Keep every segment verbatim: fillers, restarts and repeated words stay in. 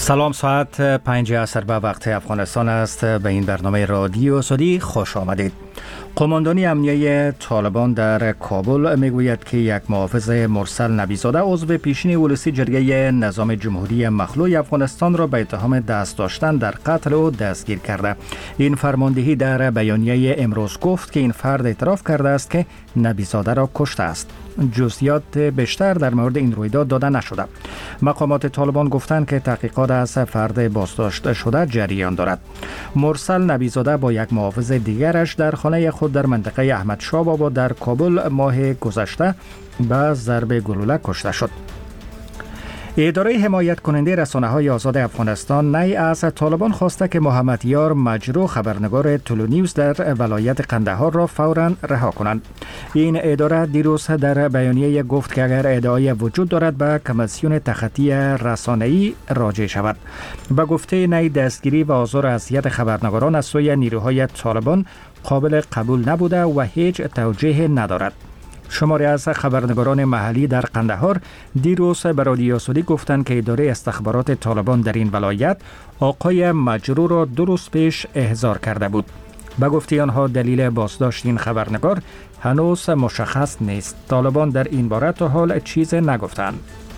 سلام، ساعت پنج عصر به وقت افغانستان است. به این برنامه رادیو سودی خوش آمدید. قماندانی امنیه طالبان در کابل میگوید که یک محافظ مرسل نبیزاده عضو پیشین ولسی جرگه نظام جمهوری مخلوع افغانستان را به اتهام دست داشتن در قتل او دستگیر کرده. این فرماندهی در بیانیه امروز گفت که این فرد اعتراف کرده است که نبیزاده را کشته است. جزئیات بیشتر در مورد این رویداد داده نشده. مقامات طالبان گفتند که تحقیقات از فرد بازداشت شده جریان دارد. مرسل نبیزاده با یک محافظ دیگرش در خانه خود در منطقه احمدشاه بابا در کابل ماه گذشته به ضرب گلوله کشته شد. اداره حمایت کننده رسانه‌های آزاد افغانستان نی از طالبان خواسته که محمد یار مجروح خبرنگار تلونیوز در ولایت قندهار را فوراً رها کنند. این اداره دیروز در بیانیه گفت که اگر ادعای وجود دارد به کمیسیون تخطی رسانه‌ای راجع شود. به گفته نی دستگیری و آزار و اذیت خبرنگاران از سوی نیروهای طالبان قابل قبول نبوده و هیچ توجیه ندارد. شماری از خبرنگاران محلی در قندهار دیروز به رادیو سودی گفتند که اداره استخبارات طالبان در این ولایت آقای مجروح را دو روز پیش احضار کرده بود. به گفته آنها دلیل بازداشت این خبرنگار هنوز مشخص نیست. طالبان در این باره تا حال چیز نگفتند.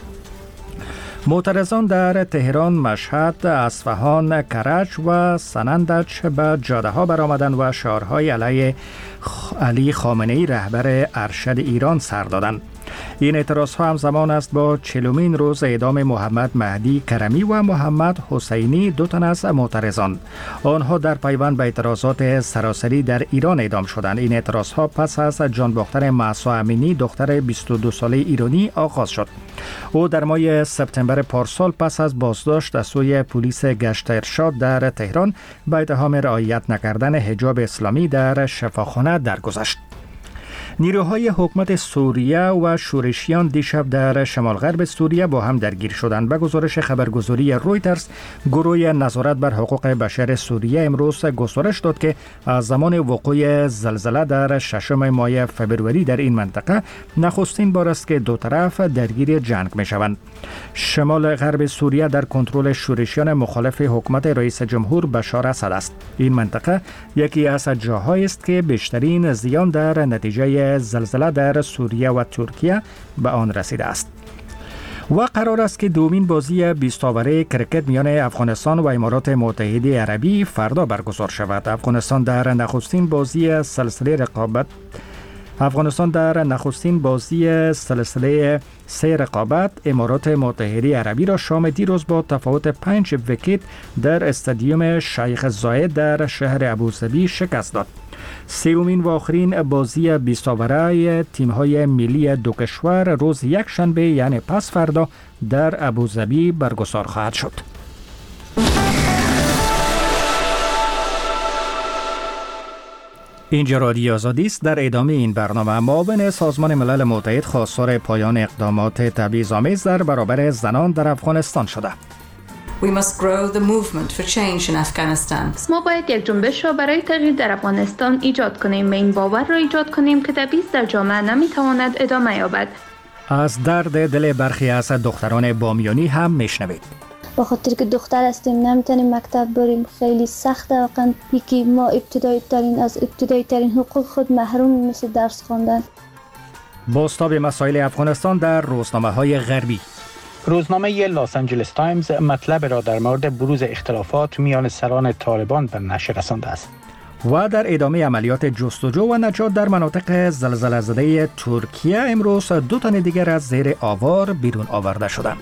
معترضان در تهران، مشهد، اصفهان، کرج و سنندج به جاده ها برآمدند و شعارهای علیه علی خامنه‌ای رهبر ارشد ایران سر دادند. این اعتراض ها همزمان است با چهلمین روز اعدام محمد مهدی کرمی و محمد حسینی، دو تن از معترضان. آنها در پیوند به اعتراضات سراسری در ایران اعدام شدند. این اعتراض ها پس از جانباختن مهسا امینی دختر بیست و دو ساله ایرانی آغاز شد. او در ماه سپتامبر پارسال پس از بازداشت از سوی پلیس گشت ارشاد در تهران به اتهام رعایت نکردن حجاب اسلامی در شفاخانه درگذشت. نیروهای حکومت سوریه و شورشیان دیشب در شمال غرب سوریه با هم درگیر شدند. به گزارش خبرگزاری رویترز، گروه نظارت بر حقوق بشر سوریه امروز گزارش داد که از زمان وقوع زلزله در ششم ماه فبروری در این منطقه نخستین بار است که دو طرف درگیر جنگ می شوند. شمال غرب سوریه در کنترل شورشیان مخالف حکومت رئیس جمهور بشار اسد است. این منطقه یکی از جاهایی است که بیشترین زیان در نتیجه زلزله در سوریه و ترکیه به آن رسیده است. و قرار است که دومین بازی بیست اوره کرکت میان افغانستان و امارات متحده عربی فردا برگزار شود. افغانستان در نخستین بازی سلسله رقابت افغانستان در نخستین بازی سلسله سه رقابت امارات متحده عربی را شام دیروز با تفاوت پنج ویکت در استادیوم شیخ زاید در شهر ابوظبی شکست داد. سومین و آخرین بازی بیست اوره تیم‌های ملی دو کشور روز یک شنبه یعنی پس فردا در ابوظبی برگزار خواهد شد. اینجا رادیو آزادی است. در ادامه این برنامه، معاون سازمان ملل متحد خواستار پایان اقدامات تبعیض‌آمیز در برابر زنان در افغانستان شده. We must grow the movement for change in Afghanistan. ما باید یک جنبش را برای تغییر در افغانستان ایجاد کنیم و این باور را ایجاد کنیم که تبعیض در جامعه نمیتواند ادامه یابد. از درد دل برخی از دختران بامیانی هم میشنوید. با خاطر که دختر هستیم نمیتونیم مکتب بریم، خیلی سخته واقعا. یکی ما ابتدایی ترین از ابتدایی ترین حقوق خود محروم مثل درس خواندن. بازتاب مسائل افغانستان در روزنامه‌های غربی. روزنامه لاس آنجلس تایمز مطلب را در مورد بروز اختلافات میان سران طالبان به نشر رسانده است. و در ادامه عملیات جستجو و نجات در مناطق زلزله زده ترکیه امروز دو تن دیگر از زیر آوار بیرون آورده شدند.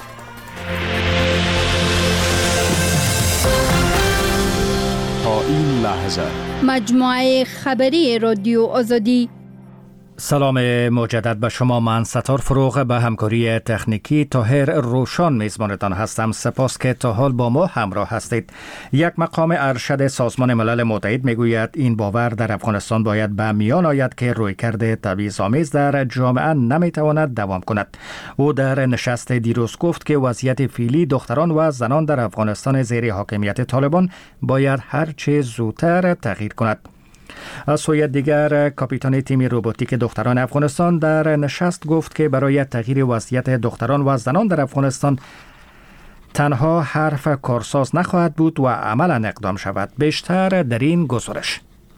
تا این لحظه مجموعه خبری رادیو آزادی. سلام مجدد به شما. من ستار فروغ به همکاری تکنیکی طاهر روشان میزبانتان هستم. سپاس که تا حال با ما همراه هستید. یک مقام ارشد سازمان ملل متحد میگوید این باور در افغانستان باید به میان آید که رویکرد تبعیض‌آمیز در جامعه نمیتواند دوام کند. او در نشست دیروز گفت که وضعیت فعلی دختران و زنان در افغانستان زیر حاکمیت طالبان باید هر چه زودتر تغییر کند. از سوی دیگر کاپیتان تیم روباتیک دختران افغانستان در نشست گفت که برای تغییر وضعیت دختران و زنان در افغانستان تنها حرف کارساز نخواهد بود و عملا اقدام شود. بیشتر در این گزارش.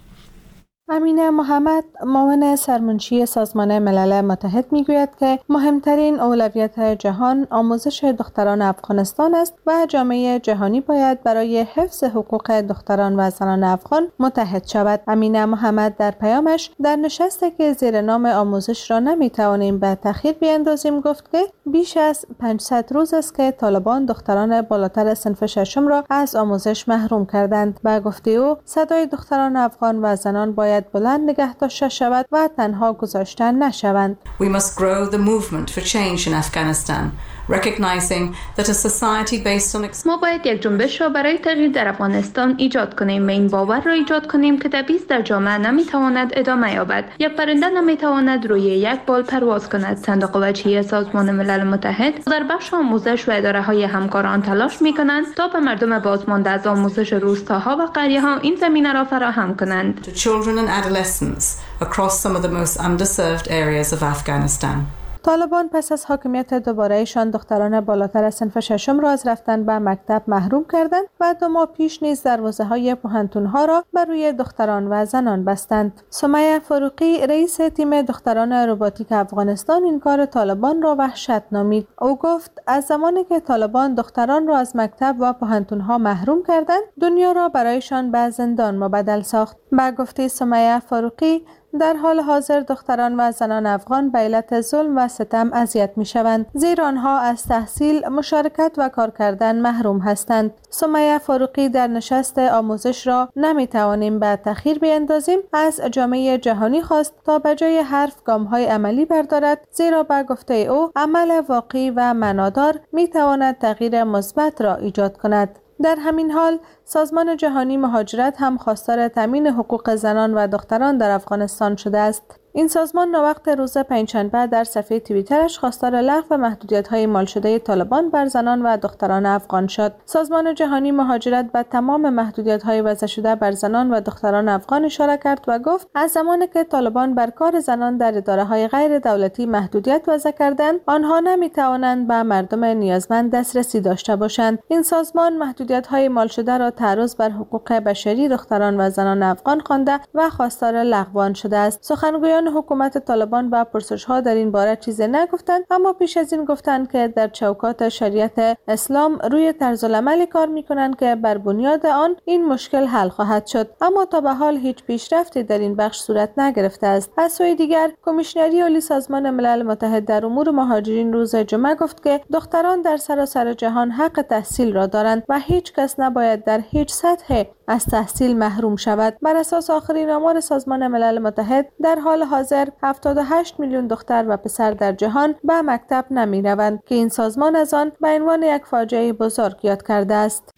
امینه محمد معاون سرمنشی سازمان ملل متحد میگوید که مهمترین اولویت جهان آموزش دختران افغانستان است و جامعه جهانی باید برای حفظ حقوق دختران و زنان افغان متحد شود. امینه محمد در پیامش در نشستی که زیر نام آموزش را نمیتوانیم به تأخیر بیاندازیم گفت که بیش از پانصد روز است که طالبان دختران بالاتر صنف ششم را از آموزش محروم کردند. به گفته او صدای دختران افغان و زنان باید بلند نگه داشته شود و تنها گذاشته نشوند. We must grow the movement for change in Afghanistan, recognizing that a society based on ما باید یک جنبش را برای تغییر در افغانستان ایجاد کنیم و این باور را ایجاد کنیم که تبعیض در جامعه نمیتواند ادامه یابد. یک پرنده نمیتواند روی یک بال پرواز کند. صندوق وجهی سازمان ملل متحد در بخش آموزش و اداره های همکاران تلاش میکنند تا به مردم بازمانده از آموزش روستاها و قریه ها این زمینه را فراهم کنند. to children and adolescents across some of the most underserved areas of Afghanistan. طالبان پس از حاکمیت دوباره‌ایشان دختران بالاتر از صنف ششم را از رفتن به مکتب محروم کردند و دو ماه پیش نیز دروازه‌های پوهنتون‌ها را بر روی دختران و زنان بستند. سمیه فاروقی رئیس تیم دختران رباتیک افغانستان این کار طالبان را وحشت نامید. او گفت از زمانی که طالبان دختران را از مکتب و پوهنتون‌ها محروم کردند، دنیا را برایشان به زندان مبدل ساخت. به گفته سمیه فاروقی در حال حاضر دختران و زنان افغان به علت ظلم و ستم اذیت می‌شوند، زیرا آنها از تحصیل، مشارکت و کار کردن محروم هستند. سمیه فاروقی در نشست آموزش را نمی‌توانیم به تأخیر بیاندازیم از جامعه جهانی خواست تا به جای حرف گام‌های عملی بردارد، زیرا به گفته او عمل واقعی و معنادار می‌تواند تغییر مثبت را ایجاد کند. در همین حال سازمان جهانی مهاجرت هم خواستار تامین حقوق زنان و دختران در افغانستان شده است. این سازمان ناوقت روز پنجشنبه در صفحه توییترش خواستار لغو محدودیت‌های مال شده طالبان بر زنان و دختران افغان شد. سازمان جهانی مهاجرت به تمام محدودیت‌های وضع شده بر زنان و دختران افغان اشاره کرد و گفت از زمانی که طالبان بر کار زنان در اداره‌های غیر دولتی محدودیت وضع کردند، آنها نمی‌توانند به مردم نیازمند دسترسی داشته باشند. این سازمان محدودیت‌های مال شده را تعرض بر حقوق بشری دختران و زنان افغان خوانده و خواستار لغو آن شده است. سخنگویان حکومت طالبان با پرسش‌ها در این باره چیزی نگفتند، اما پیش از این گفتند که در چوکات شریعت اسلام روی طرز العملی کار می‌کنند که بر بنیاد آن این مشکل حل خواهد شد، اما تا به حال هیچ پیشرفتی در این بخش صورت نگرفته است. از سوی دیگر کمیشنری عالی سازمان ملل متحد در امور مهاجرین روز جمعه گفت که دختران در سراسر جهان حق تحصیل را دارند و هیچ کس نباید در هیچ سطح از تحصیل محروم شود. بر اساس آخرین آمار سازمان ملل متحد در حال حاضر هفتاد و هشت میلیون دختر و پسر در جهان به مکتب نمی روند که این سازمان از آن به عنوان یک فاجعه بزرگ یاد کرده است.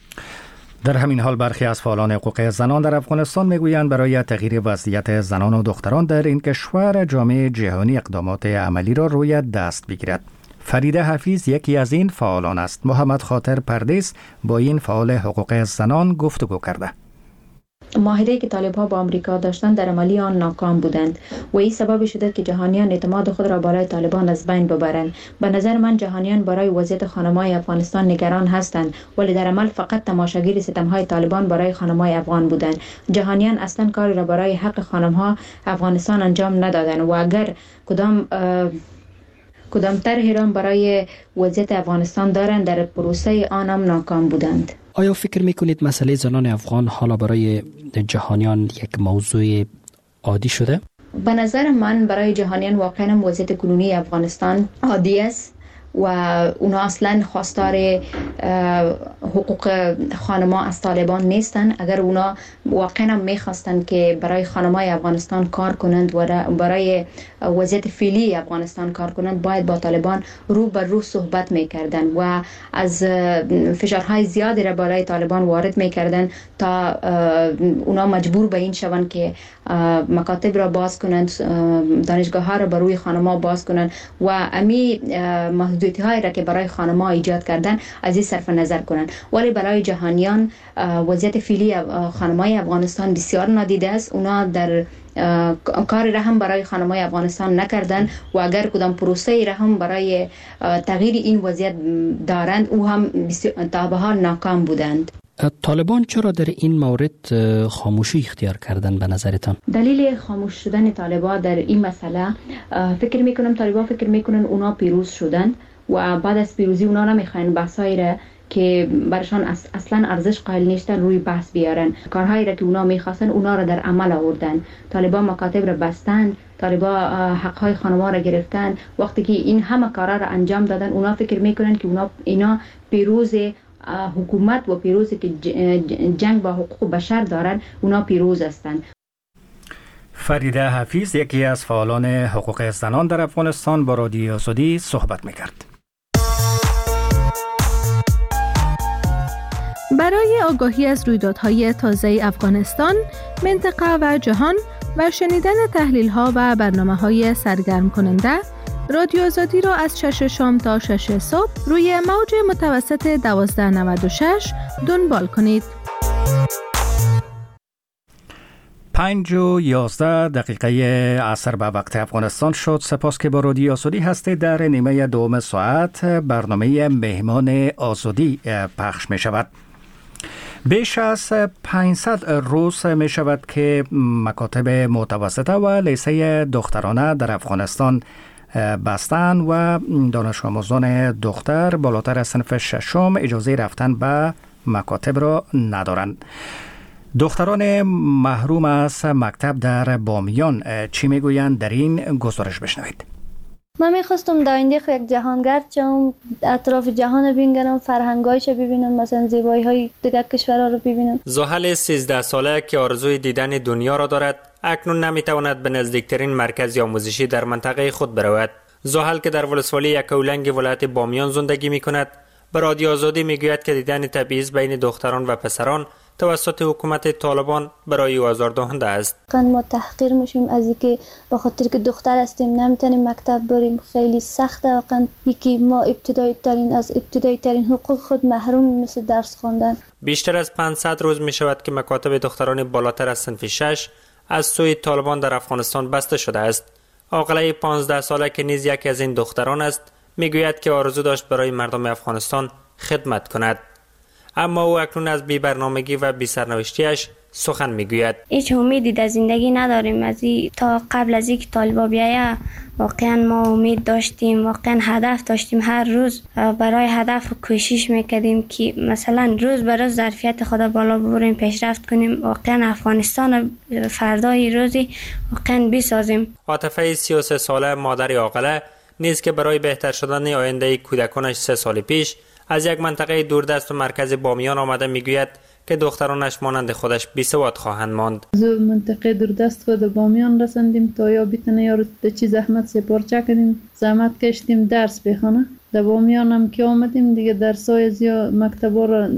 در همین حال برخی از فعالان حقوق زنان در افغانستان میگویند برای تغییر وضعیت زنان و دختران در این کشور جامعه جهانی اقدامات عملی را روی دست بگیرد. فریده حفیظ یکی از این فعالان است. محمد خاطر پردیس با این فعال حقوق زنان گفتگو کرده. معاهده‌ای که طالب‌ها با آمریکا داشتند در عملی آن ناکام بودند و این سبب شده که جهانیان اعتماد خود را بالای طالبان از بین ببرند. به نظر من جهانیان برای وضعیت خانم‌های افغانستان نگران هستند، ولی در عمل فقط تماشاگر ستم‌های طالبان برای خانم‌های افغان بودند. جهانیان اصلا کاری را برای حق خانم‌ها افغانستان انجام ندادند و اگر کدام کدام طرحی را برای وضعیت افغانستان دارند در پروسه آن هم ناکام بودند. آیا فکر میکنید مسئله زنان افغان حالا برای جهانیان یک موضوع عادی شده؟ به نظر من برای جهانیان واقعا وضعیت کنونی افغانستان عادی است و اونا اصلا خواستار حقوق خانم‌ها از طالبان نیستن. اگر اونا واقعا میخواستند که برای خانم‌های افغانستان کار کنند و برای وضعیت فعلی افغانستان کار کنند، باید با طالبان رو بر رو صحبت میکردن و از فشارهای زیادی را برای طالبان وارد میکردن تا اونا مجبور به این شوند که مکاتب را باز کنند، دانشگاه‌ها را بر روی خانم‌ها باز کنند و امی محدودیت‌هایی را که برای خانم‌ها ایجاد کردن از این صرف نظر کنند. ولی برای جهانیان وضعیت فعلی خانم‌های افغانستان بسیار نادیده است. اونا در کاری را هم برای خانم‌های افغانستان نکردند و اگر کدام پروسه را هم برای تغییر این وضعیت دارند او هم تا به حال ناکام بودند. طالبان چرا در این مورد خاموشی اختیار کردن به نظرتان؟ دلیل خاموش شدن طالبان در این مسئله فکر میکنم طالبان فکر میکنن اونا پیروز شدند و بعد از پیروزی اونا نمیخواین بحثایی را که برشان اصلا ارزش قائل نیستن روی بحث بیارن. کارهایی را که اونا میخواستن اونا را در عمل آوردن. طالبان مکاتب را بستن، طالبان حقهای خانمان را گرفتن. وقتی که این همه کارا را انجام دادن اونا فکر میکنن که اونا اینا پیروز حکومت و پیروزی که جنگ با حقوق بشر دارن اونا پیروز هستند. فریده حفیظ یکی از فعالان حقوق زنان در افغانستان با رادیو آزادی صحبت میکرد. برای آگاهی از رویدادهای تازه افغانستان، منطقه و جهان و شنیدن تحلیل‌ها و برنامه‌های سرگرم کننده، رادیو آزادی را از شش شام تا شش صبح روی موج متوسط دوازده نود و شش دنبال کنید. پنج و یازده دقیقه عصر به وقت افغانستان شد. سپاس که با رادیو آزادی هستید. در نیمه دوم ساعت برنامه مهمان آزادی پخش می شود. بیش از پانصد روز می شود که مکاتب متوسطه و لیسه دخترانه در افغانستان بستن و دانش آموزان دختر بالاتر از صنف ششم اجازه رفتن به مکاتب را ندارند. دختران محروم از مکتب در بامیان چی میگویند؟ در این گزارش بشنوید. من میخواستم در آینده خود یک جهانگرد شم، اطراف جهان رو ببینم، فرهنگایش رو ببینم، مثلا زیبایی های دیگر کشورها رو ببینم. زحل سیزده ساله که آرزوی دیدن دنیا را دارد اکنون نمیتواند به نزدیکترین مرکز آموزشی در منطقه خود برود. زحل که در ولسوالی یکاولنگ ولایت بامیان زندگی میکند به رادیو آزادی میگوید که دیدن تبعیض بین دختران و پسران توسط حکومت طالبان برای او آزاردهنده است. ما تحقیر میشیم از اینکه به خاطر که دختر هستیم نمیتونیم مکتب بریم. خیلی سخته واقعا. یکی ما ابتدایی ترین از ابتدایی ترین حقوق خود محروم مثل درس خواندن. بیشتر از پانصد روز می شود که مکاتب دختران بالاتر از صنف شش از سوی طالبان در افغانستان بسته شده است. عاقله پانزده ساله که نیز یکی از این دختران است میگوید که آرزو داشت برای مردم افغانستان خدمت کند، اما او اکنون از بی برنامگی و بی سرنوشتیش سخن میگوید. هیچ امیدی در زندگی نداریم از این. تا قبل از اینکه طالبا بیایه واقعا ما امید داشتیم، واقعا هدف داشتیم، هر روز برای هدف کوشش میکردیم که مثلا روز به روز ظرفیت خود بالا ببریم، پیشرفت کنیم، واقعا افغانستان فردای روزی واقعا بسازیم. عاطفه سی و سه ساله مادر عاقله نیز که برای بهتر شدن آینده کودکانش سه سال پیش از یک منطقه دوردست و مرکز بامیان آمده میگوید که دخترانش مانند خودش بی سواد خواهند ماند. از منطقه دوردست خود بامیان رسندیم تا یا بیتنه یا رو چی زحمت سپارچه کردیم، زحمت کشتیم درس بخونه. در بامیان هم که آمدیم دیگه درسای زیاد مکتبا را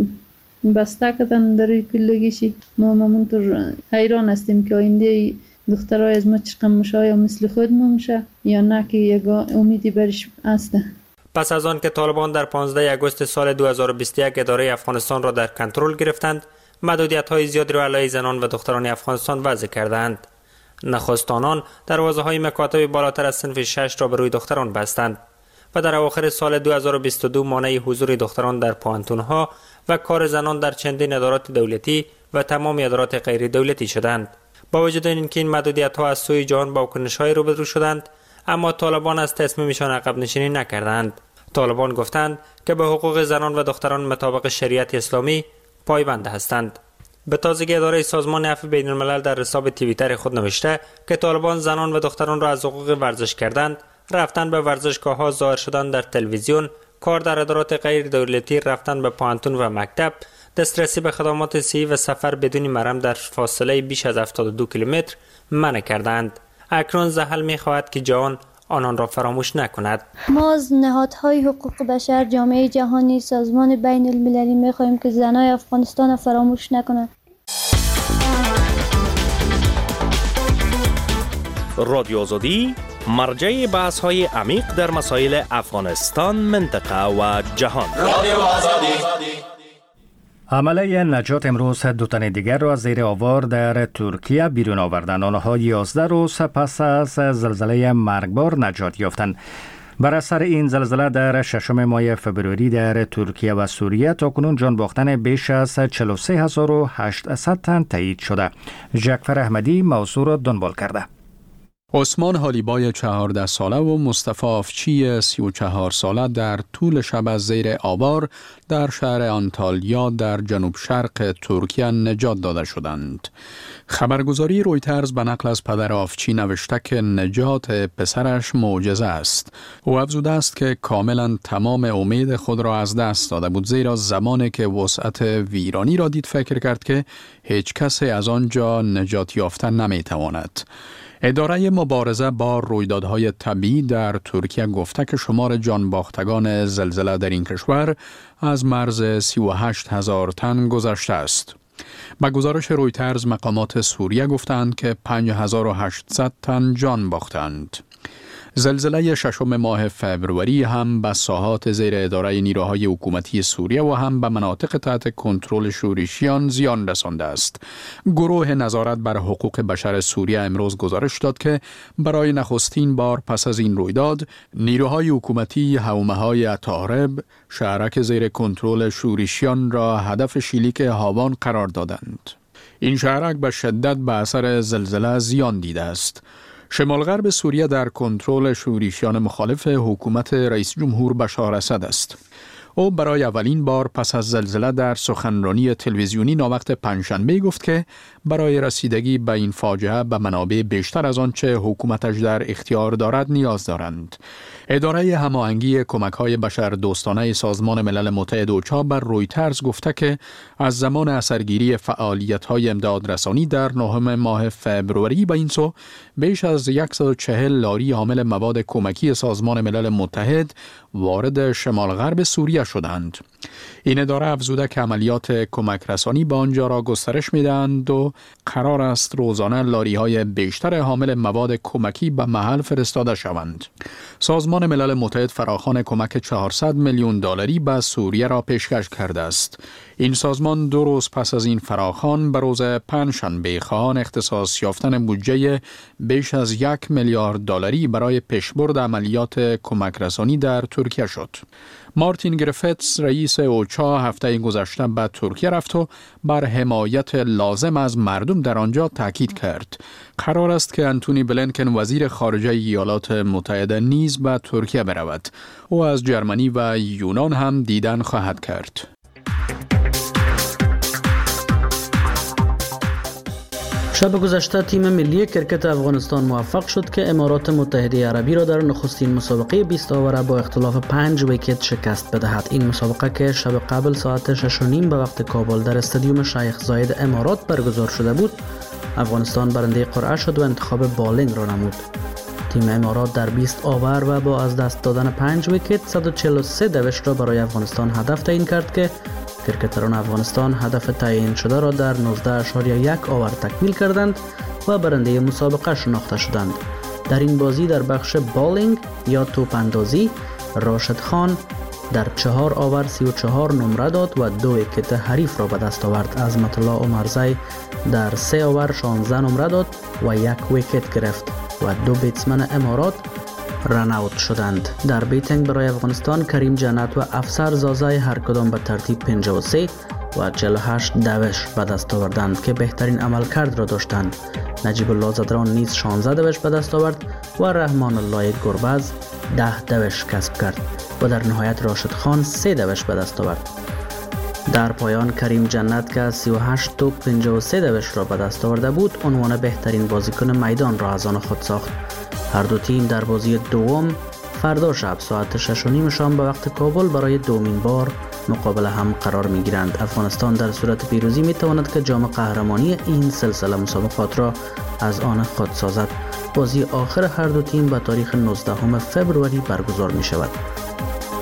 بسته کردن در کلگیشی. ما همونطور حیران هستیم که آینده دخترای از ما چقدر مشه یا مثل خود ما مشه یا نه که یک امیدی برش هست. پس از آن که طالبان در پانزده آگوست سال دو هزار و بیست و یک اداره افغانستان را در کنترل گرفتند، محدودیت‌های زیادی را علیه زنان و دختران افغانستان وضع کردند. نخست آنان دروازه‌های مکاتب بالاتر از صنف شش را به روی دختران بستند و در اواخر سال دو هزار و بیست و دو مانع حضور دختران در پوهنتون‌ها و کار زنان در چندین ادارات دولتی و تمام ادارات غیر دولتی شدند. با وجود اینکه این محدودیت‌ها از سوی جهان با واکنش‌های روبرو شدند، اما طالبان از تصمیمشان عقب نشینی نکردند. طالبان گفتند که به حقوق زنان و دختران مطابق شریعت اسلامی پایبند هستند. به تازگی اداره سازمان عفو بین الملل در حساب توییتر خود نوشته که طالبان زنان و دختران را از حقوق ورزش کردند، رفتن به ورزشگاه‌ها، ظاهر شدن در تلویزیون، کار در ادارات غیر دولتی، رفتن به پوهنتون و مکتب، دسترسی به خدمات صحی و سفر بدون محرم در فاصله بیش از هفتاد و دو کیلومتر منع کردند. اکنون زحل می‌خواهد که جهان آنان را فراموش نکند. ما از نهادهای حقوق بشر، جامعه جهانی، سازمان بین المللی می‌خواهیم که زنای افغانستان را فراموش نکنند. رادیو آزادی مرجع بحث‌های عمیق در مسائل افغانستان، منطقه و جهان. رادیو آزادی. عمله نجات امروز دو تن دیگر را از زیر آوار در ترکیه بیرون آوردند. آنها یازده روز پس از زلزله مرگبار نجات یافتند. بر اثر این زلزله در ششم ماه فوریه در ترکیه و سوریه تاکنون جان باختن بیش از چهل و سه هزار و هشتصد تن تایید شده. جعفر احمدی موضوع را دنبال کرده. عثمان حالیبای چهارده ساله و مصطفی آفچی سی و چهار ساله در طول شب از زیر آوار در شهر آنتالیا در جنوب شرق ترکیه نجات داده شدند. خبرگزاری رویترز به نقل از پدر آفچی نوشته که نجات پسرش معجزه است. او افزوده است که کاملا تمام امید خود را از دست داده بود، زیرا زمانی که وسعت ویرانی را دید فکر کرد که هیچ کسی از آنجا نجات یافتن نمیتواند. اداره مبارزه با رویدادهای طبیعی در ترکیه گفته که شمار جان باختگان زلزله در این کشور از مرز سی و هشت هزار تن گذشته است. با گزارش رویترز مقامات سوریه گفتند که پنج هزار و هشتصد تن جان باختند. زلزله ششم ماه فوریه هم به ساحات زیر اداره نیروهای حکومتی سوریه و هم به مناطق تحت کنترل شورشیان زیان رسانده است. گروه نظارت بر حقوق بشر سوریه امروز گزارش داد که برای نخستین بار پس از این رویداد نیروهای حکومتی حومه‌های اتارب شهرک زیر کنترل شورشیان را هدف شلیک هاوان قرار دادند. این شهرک به شدت به اثر زلزله زیان دیده است. شمال غرب سوریه در کنترل شورشیان مخالف حکومت رئیس جمهور بشار اسد است. او برای اولین بار پس از زلزله در سخنرانی تلویزیونی ناوقت پنجشنبه گفت که برای رسیدگی به این فاجعه به منابع بیشتر از آنچه حکومتش در اختیار دارد نیاز دارند. اداره هماهنگی کمک‌های بشردوستانه سازمان ملل متحد اوچا بر رویترز گفته که از زمان اثرگیری فعالیت‌های امدادرسانی در نهم ماه فوریه به این سو بیش از صد و چهل لاری حامل مواد کمکی سازمان ملل متحد وارد شمال غرب سوریه شدند. این اداره افزوده که عملیات کمک رسانی به آنجا را گسترش می‌دهند و قرار است روزانه لاری‌های بیشتر حامل مواد کمکی به محل فرستاده شوند. سازمان ملل متحد فراخوان کمک چهارصد میلیون دلاری به سوریه را پیشکش کرده است. این سازمان دو روز پس از این فراخوان به روز پنجشنبه خواهان اختصاص یافتن بودجه بیش از یک میلیارد دلاری برای پیشبرد عملیات کمک رسانی در ترکیه شد. مارتین گریفتس رئیس اوچا هفته گذشته به ترکیه رفت و بر حمایت لازم از مردم در آنجا تاکید کرد. قرار است که انتونی بلینکن وزیر خارجه ایالات متحده نیز به ترکیه برود. او از جرمنی و یونان هم دیدن خواهد کرد. شب گذشته تیم ملی کرکت افغانستان موفق شد که امارات متحده عربی را در نخستین مسابقه بیست آوره با اختلاف پنج ویکت شکست بدهد. این مسابقه که شب قبل ساعت شش و نیم به وقت کابل در استادیوم شیخ زاید امارات برگزار شده بود، افغانستان برنده قرعه شد و انتخاب بالینگ را نمود. تیم امارات در بیست آور و با از دست دادن پنج ویکت صد و چهل و سه دوش را برای افغانستان هدف تعیین کرد که کرکتران افغانستان هدف تعیین شده را در نوزده اشاریه یک آور تکمیل کردند و برنده مسابقه شناخته شدند. در این بازی در بخش بالینگ یا توپ اندازی راشد خان در چهار آور سی و چهار نمره داد و دو ویکت حریف را به دست آورد. عظمت الله عمرزی در سه آور شانزده نمره داد و یک ویکت گرفت و دو بیتسمن امارات رن اوت شدند. در بیتینگ برای افغانستان کریم جنت و افسر زازای هر کدام به ترتیب پنجاه و سه و چهل و هشت دوش به دست آوردند که بهترین عملکرد را داشتند. نجیب الله زدران نیز شانزده دوش به دست آورد و رحمان الله گربز ده دوش کسب کرد و در نهایت راشد خان سه دوش به دست آورد. در پایان کریم جنت که سی و هشت توپ پنجاه و سه دوش را به دست آورده بود عنوان بهترین بازیکن میدان را از آن خود ساخت. هر دو تیم در بازی دوم فردا شب ساعت شش و نیم شام به وقت کابل برای دومین بار مقابل هم قرار می گیرند. افغانستان در صورت پیروزی می تواند که جام قهرمانی این سلسله مسابقات را از آن خود سازد. بازی آخر هر دو تیم به تاریخ نوزدهم فوریه برگزار می شود.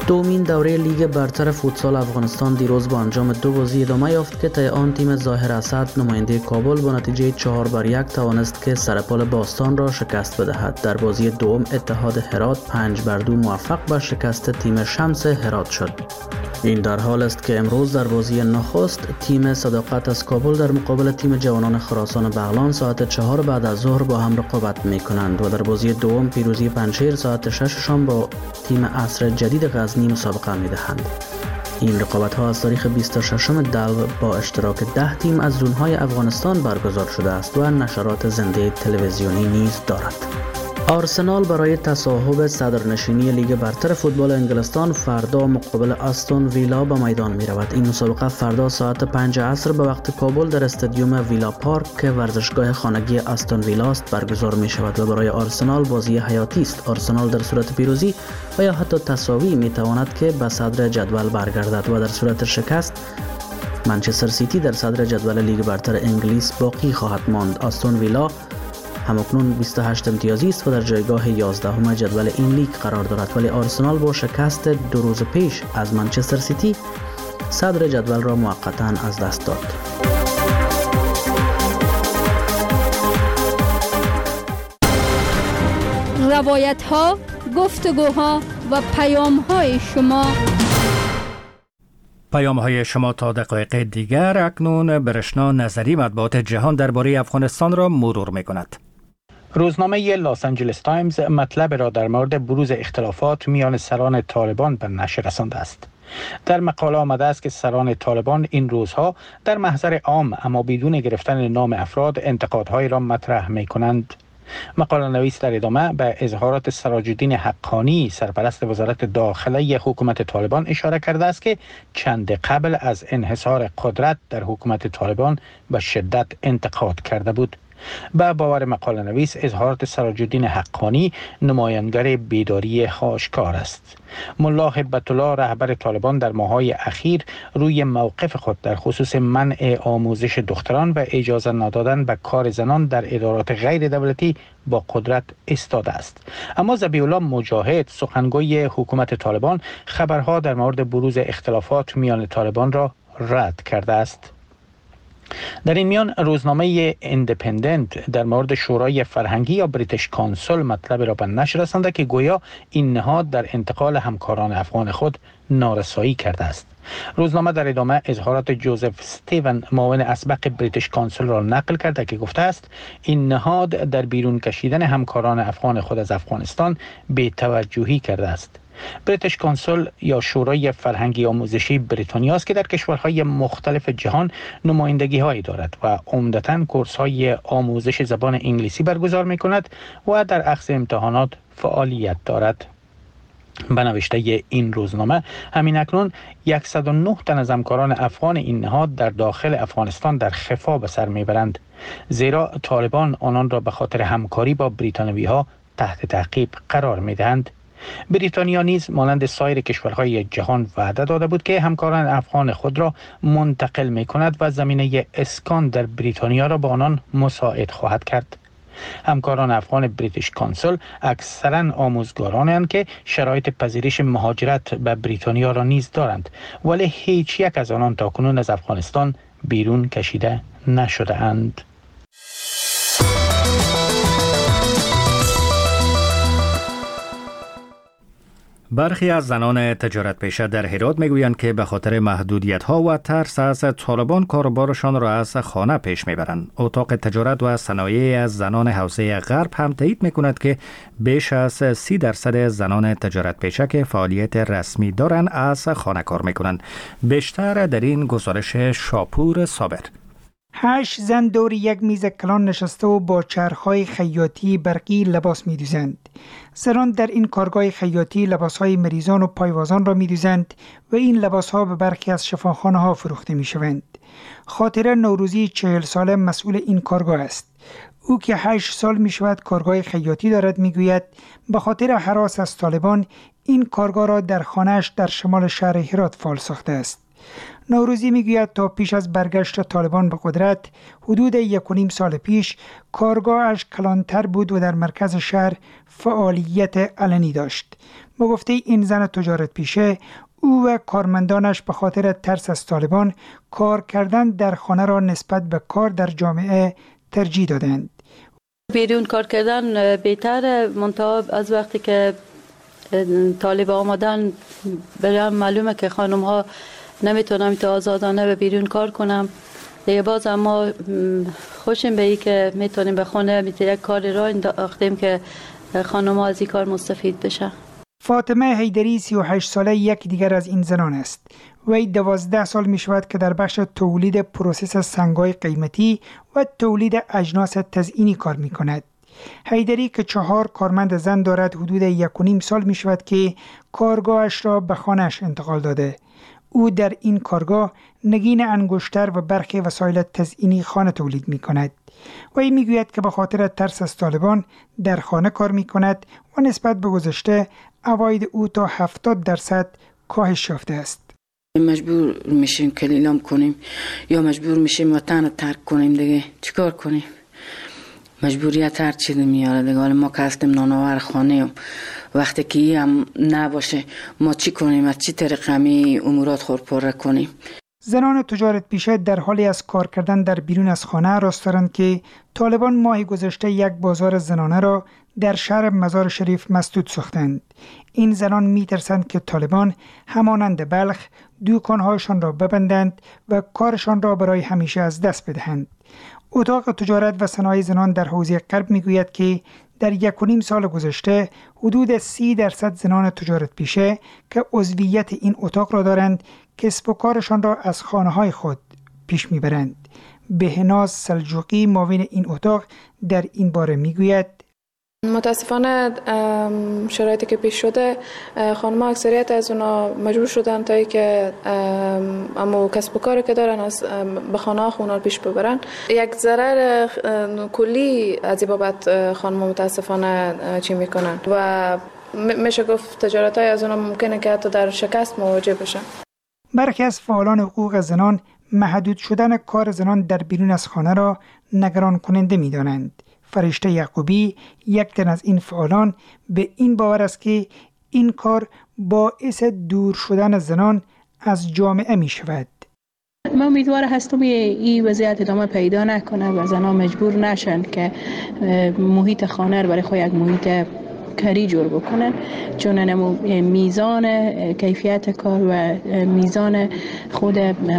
دومین دوره لیگ برتر فوتسال افغانستان دیروز با انجام دو بازی ادامه یافت که طی آن تیم ظاهر اسد نماینده کابل با نتیجه چهار بر یک توانست که سرپال باستان را شکست بدهد. در بازی دوم اتحاد هرات پنج بر دو موفق به شکست تیم شمس هرات شد. این در حال است که امروز در بازی نخست تیم صداقت از کابل در مقابل تیم جوانان خراسان بغلان ساعت چهار بعد از ظهر با هم رقابت می کنند و در بازی دوم پیروزی پنجشیر ساعت شش شام با تیم عصر جدید غزنی مسابقه می دهند. این رقابت ها از تاریخ بیست و ششم دلو با اشتراک ده تیم از زونهای افغانستان برگزار شده است و نشرات زنده تلویزیونی نیز دارد. آرسنال برای تصاحب صدرنشینی لیگ برتر فوتبال انگلستان فردا مقابل استون ویلا به میدان می رود. این مسابقه فردا ساعت پنج عصر به وقت کابل در استادیوم ویلا پارک که ورزشگاه خانگی استون ویلا است برگزار می شود و برای آرسنال بازی حیاتی است. آرسنال در صورت پیروزی و یا حتی تساوی می تواند که به صدر جدول برگردد و در صورت شکست منچستر سیتی در صدر جدول لیگ برتر انگلیس باقی خواهد ماند. استون ویلا همکنون بیست و هشت امتیازی است و در جایگاه یازدهم جدول این لیگ قرار دارد، ولی آرسنال با شکست دو روز پیش از منچستر سیتی صدر جدول را موقتا از دست داد. روایت ها، گفتگوها و پیام های شما پیام های شما تا دقایق دیگر. اکنون برشنا نظری مطبوعات جهان درباره افغانستان را مرور می کند. روزنامه لاس آنجلس تایمز مطلب را در مورد بروز اختلافات میان سران طالبان به نشر رسانده است. در مقاله آمده است که سران طالبان این روزها در محضر عام اما بدون گرفتن نام افراد انتقادهای را مطرح می کنند. مقاله نویس در ادامه به اظهارات سراج الدین حقانی سرپرست وزارت داخله حکومت طالبان اشاره کرده است که چند قبل از انحصار قدرت در حکومت طالبان به شدت انتقاد کرده بود. به باور مقاله نویس اظهارات سراج الدین حقانی نمایانگر بیداری آشکار است. ملا هبت الله رهبر طالبان در ماه‌های اخیر روی موقف خود در خصوص منع آموزش دختران و اجازه ندادن به کار زنان در ادارات غیر دولتی با قدرت ایستاده است. اما ذبیح الله مجاهد سخنگوی حکومت طالبان خبرها در مورد بروز اختلافات میان طالبان را رد کرده است. در این میان روزنامه ایندیپندنت در مورد شورای فرهنگی یا بریتیش کانسل مطلب را به نشر رسانده که گویا این نهاد در انتقال همکاران افغان خود نارسایی کرده است. روزنامه در ادامه اظهارات جوزف استیون معاون اسبق بریتیش کانسل را نقل کرده که گفته است این نهاد در بیرون کشیدن همکاران افغان خود از افغانستان بی‌توجهی کرده است. بریتیش کانسل یا شورای فرهنگی آموزشی بریتانیا است که در کشورهای مختلف جهان نمایندگی هایی دارد و عمدتاً کورس های آموزش زبان انگلیسی برگزار می کند و در اخذ امتحانات فعالیت دارد. به نوشته این روزنامه همین اکنون صد و نه تن از همکاران افغان این نهاد در داخل افغانستان در خفا به سر میبرند، زیرا طالبان آنان را به خاطر همکاری با بریتانوی ها تحت تعقیب قرار میدهند. بریتانیا نیز مانند سایر کشورهای جهان وعده داده بود که همکاران افغان خود را منتقل می کند و زمینه اسکان در بریتانیا را با آنان مساعد خواهد کرد. همکاران افغان بریتیش کانسل اکثرا آموزگارانند که شرایط پذیرش مهاجرت به بریتانیا را نیز دارند، ولی هیچ یک از آنان تاکنون از افغانستان بیرون کشیده نشده اند. برخی از زنان تجارت پیشه در هرات میگویند که به خاطر محدودیت‌ها و ترس از طالبان کاروبارشان را از خانه پیش میبرند. اتاق تجارت و صنایع از زنان حوزه غرب هم تایید میکند که بیش از سی درصد زنان تجارت پیشه که فعالیت رسمی دارند از خانه کار میکنند. بیشتر در این گزارش شاپور صابر. هشت زن دور یک میز کلان نشسته و با چرخهای خیاطی برقی لباس می دوزند. زنان در این کارگاه خیاطی لباسهای مریضان و پایوازان را می دوزند و این لباسها به برخی از شفاخانه ها فروخته می شوند. خاطره نوروزی چهل ساله مسئول این کارگاه است. او که هشت سال می شود کارگاه خیاطی دارد می گوید به خاطر هراس از طالبان این کارگاه را در خانه‌اش در شمال شهر هرات فعال ساخته است. نوروزی میگوید تا پیش از برگشت طالبان به قدرت حدود یک و نیم سال پیش کارگاهش کلانتر بود و در مرکز شهر فعالیت علنی داشت. به گفته این زن تجارت پیشه، او و کارمندانش به خاطر ترس از طالبان کار کردن در خانه را نسبت به کار در جامعه ترجیح دادند. بیرون کار کردن بهتره، منتها از وقتی که طالب آمدن برام معلومه که خانم ها نمیتونم تا آزادانه به بیرون کار کنم دیگه. باز اما خوشم به ای که میتونیم به خانه میتونیم یک کار را انداختیم که خانم ها از این کار مستفید بشه. فاطمه حیدری سی و هشت ساله یک دیگر از این زنان است. وی دوازده سال می شود که در بخش تولید پروسس سنگ‌های قیمتی و تولید اجناس تزئینی کار می کند. حیدری که چهار کارمند زن دارد حدود یک و نیم سال می شود که کارگاهش را به خانه‌اش انتقال داده. او در این کارگاه نگین انگشتر و برخی وسایل تزئینی خانه تولید می کند. وی می گوید که به خاطر ترس از طالبان در خانه کار می کند و نسبت به گذشته عواید او تا هفتاد درصد کاهش یافته است. مجبور میشیم کلیلام کنیم یا مجبور میشیم وطن ترک کنیم دیگه. چیکار کنیم؟ مجبوریت هر چیزی میاره دیگه. ما که هستیم نانآور خانه هم. وقتی که هم نباشه ما چی کنیم؟ از چی طریق همی امورات خود پر کنیم؟ زنان تجارت پیشه در حالی از کار کردن در بیرون از خانه راست دارند که طالبان ماه گذشته یک بازار زنانه را در شهر مزار شریف مسدود ساختند. این زنان می ترسند که طالبان همانند بلخ دکانهایشان را ببندند و کارشان را برای همیشه از دست بدهند. اتاق تجارت و صنایع زنان در حوزه غرب می گوید که در یک و نیم سال گذشته حدود سی درصد زنان تجارت پیشه که عضویت این اتاق را دارند کسب و کارشان را از خانه های خود پیش می برند. بهناز سلجوقی معاون این اتاق در این باره می گوید متاسفانه شرایطی که پیش شده خانم‌ها اکثریت از اونا مجبور شدن تا که اما کسب و کاری که دارن از به خانه خونه پیش ببرن. یک ضرر کلی از این بابت خانم‌ها متاسفانه چی میکنن و میشه گفت تجارت‌های از اونا ممکنه که حتی در شکست مواجه بشن. برخی از فعالان حقوق زنان محدود شدن کار زنان در بیرون از خانه را نگران کننده می‌دانند. فرشته یعقوبی یک تن از این فعالان به این باور است که این کار باعث دور شدن زنان از جامعه می شود. من امیدوار هستم این وضعیت ادامه پیدا نکنه و زنان مجبور نشن که محیط خانه رو برای خود یک محیط کاری جور بکنن، چون میزان کیفیت کار و میزان خود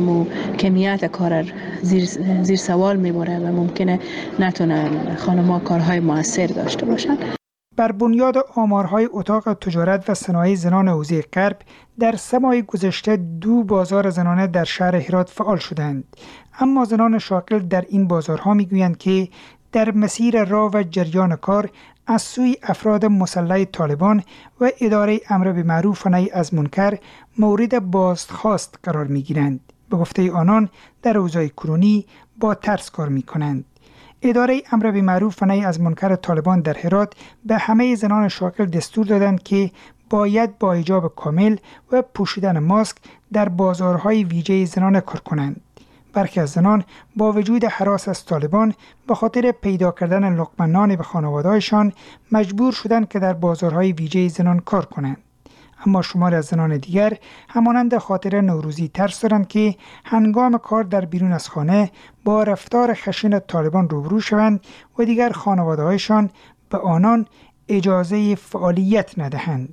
کمیت کار زیر, زیر سوال میبره و ممکنه نتونن خانم‌ها کارهای موثر داشته باشن. بر بنیاد آمارهای اتاق تجارت و صنایع زنان حوزه غرب در سه ماه گذشته دو بازار زنانه در شهر هرات فعال شدند، اما زنان شاغل در این بازارها میگویند که در مسیر راه و جریان کار از سوی افراد مسلح طالبان و اداره امر به معروف و نهی از منکر مورد بازخواست قرار می گیرند. به گفته آنان در اوضاع کنونی با ترس کار می کنند. اداره امر به معروف و نهی از منکر طالبان در هرات به همه زنان شاغل دستور دادند که باید با حجاب کامل و پوشیدن ماسک در بازارهای ویژه زنان کار کنند. برخی از زنان با وجود هراس از طالبان به خاطر پیدا کردن لقمه نان به خانواده‌هایشان مجبور شدند که در بازارهای ویژه زنان کار کنند. اما شمار از زنان دیگر همانند خاطر نوروزی ترس دارند که هنگام کار در بیرون از خانه با رفتار خشن طالبان روبرو شوند و دیگر خانواده‌هایشان به آنان اجازه فعالیت ندهند.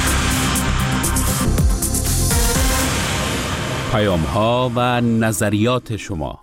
پیام ها و نظریات شما.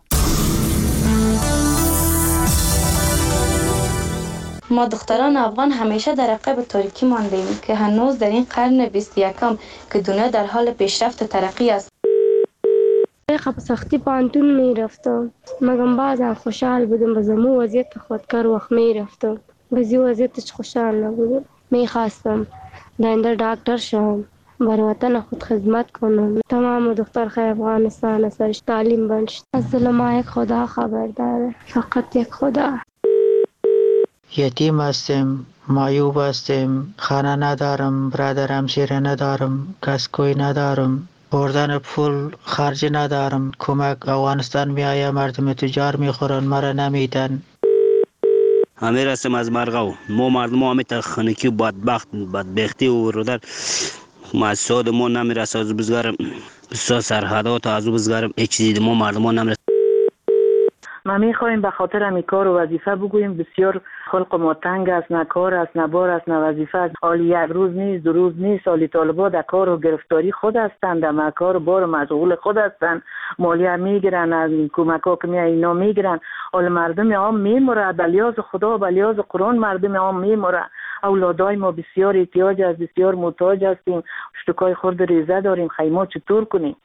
ما دختران افغان همیشه در عقب تاریکی ماندیم که هنوز در این قرن بیست و یکم که دنیا در حال پیشرفت و ترقی است. خب سختی پانتون می رفتم مگم بعضا خوشحال بودم بزمو وضعیت خودکار وقت می رفتم بزی وضعیتش خوشحال نبودم. می خواستم داینده دکتر شم، بر وطن خود خدمت کنم. تمام دخترهای افغانستان سرش تعلیم بنشت. از دل ما یک خدا خبر داره، فقط یک خدا. یتیم هستم، معیوب هستم، خانه ندارم، برادر همسایه ندارم، کس کوی ندارم. بردن پول خرج ندارم. کمک افغانستان میآید، مردم تجار میخورن، مرا نمیدن. امیر هستم از مرغاو. ما مردم همه تخنیکی بدبخت بدبختی و رودر مسعود ما نمیرسه. از بزرگم بسیار سرحدات از بزرگم هیچ چیزی ما مردم نمیرسه. ما میخوایم به خاطر همی کار و وظیفه بگوییم بسیار خلق ما تنگ است، نه کار است، نه بار است، نه وظیفه است. حالی یک روز نیست، دو روز نیست. حالی طالبا در کار و گرفتاری خود هستند، در کار و بار مشغول خود هستند. مالیه میگیرن، از کمک ها که میای اینا میگیرن. حال مردم عام میموره، بلیاز خدا بلیاز قرآن مردم عام میموره. اولادای ما بسیار احتیاج است، بسیار محتاج هستیم. اشتکای خورد ریزه داریم، خیمه چطور کنیم؟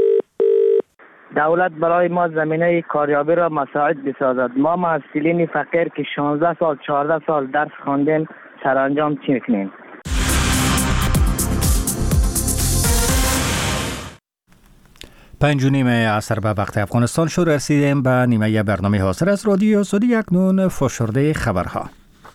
دولت برای ما زمینه کاریابی را مساعد بسازد. ما محصلین فقیر که شانزده سال چهارده سال درس خواندیم سرانجام چی کنیم؟ پنج و نیم عصر به وقت افغانستان شو رسیدیم به نیمه برنامه حاصل از رادیو آزادی. اکنون فشرده خبرها.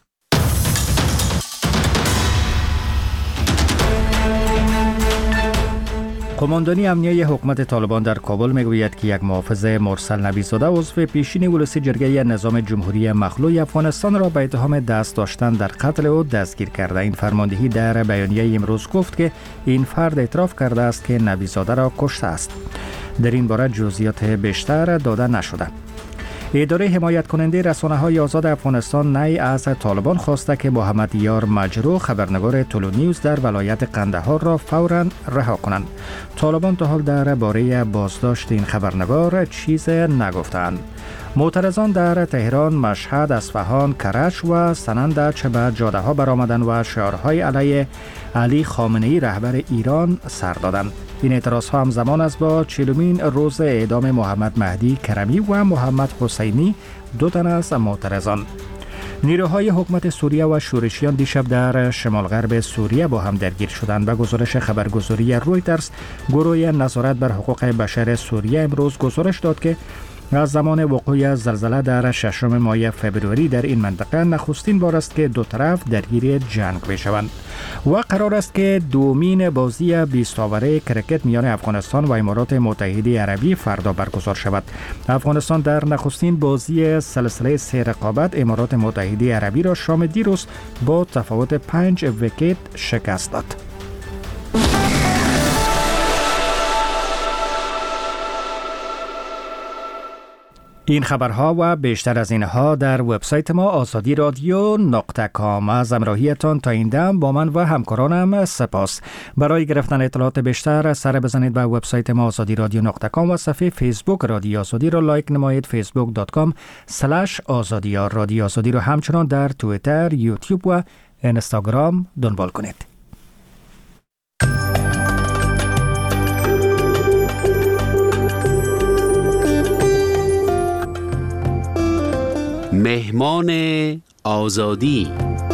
قماندانی امنیه حکومت طالبان در کابل میگوید که یک محافظ مرسل نبی‌زاده عضو پیشین ولسی جرگه نظام جمهوری مخلوع افغانستان را به اتهام دست داشتن در قتل او دستگیر کرده. این فرماندهی در بیانیه امروز گفت که این فرد اعتراف کرده است که نبی‌زاده را کشته است. در این باره جزئیات بیشتر داده نشده. اداره حمایت کننده رسانه‌های آزاد افغانستان نی از طالبان خواسته که محمد یار مجروح خبرنگار طلوع نیوز در ولایت قندهار را فوراً رها کنند. طالبان تا حال درباره بازداشت این خبرنگار چیز نگفتند. معترضان در تهران، مشهد، اصفهان، کرج و سنندج به جاده‌ها برآمدند و شعارهای علیه علی خامنه‌ای رهبر ایران سر دادند. این اعتراض‌ها همزمان است با چهلمین روز اعدام محمد مهدی کرمی و محمد حسینی، دو تن از معترضان. نیروهای حکومت سوریه و شورشیان دیشب در شمال غرب سوریه با هم درگیر شدند. به گزارش خبرگزاری رویترز، گروه نظارت بر حقوق بشر سوریه امروز گزارش داد که از زمان وقوع زلزله در ششم ماه فبروری در این منطقه نخستین بار است که دو طرف درگیر جنگ بشوند و قرار است که دومین بازی بیست اوره کرکت میان افغانستان و امارات متحده عربی فردا برگزار شود. افغانستان در نخستین بازی سلسله سه رقابت امارات متحده عربی را شام دیروز با تفاوت پنج ویکت شکست داد. این خبرها و بیشتر از اینها در وبسایت ما آزادی رادیو نقطه کام. از همراهیتان تا این دم با من و همکارانم سپاس. برای گرفتن اطلاعات بیشتر سر بزنید به وبسایت ما آزادی رادیو نقطه کام و صفحه فیسبوک رادیو آزادی را لایک نمایید. فیسبوک دات کام اسلش آزادی. رادیو آزادی را همچنان در توییتر، یوتیوب و اینستاگرام دنبال کنید. مهمان آزادی.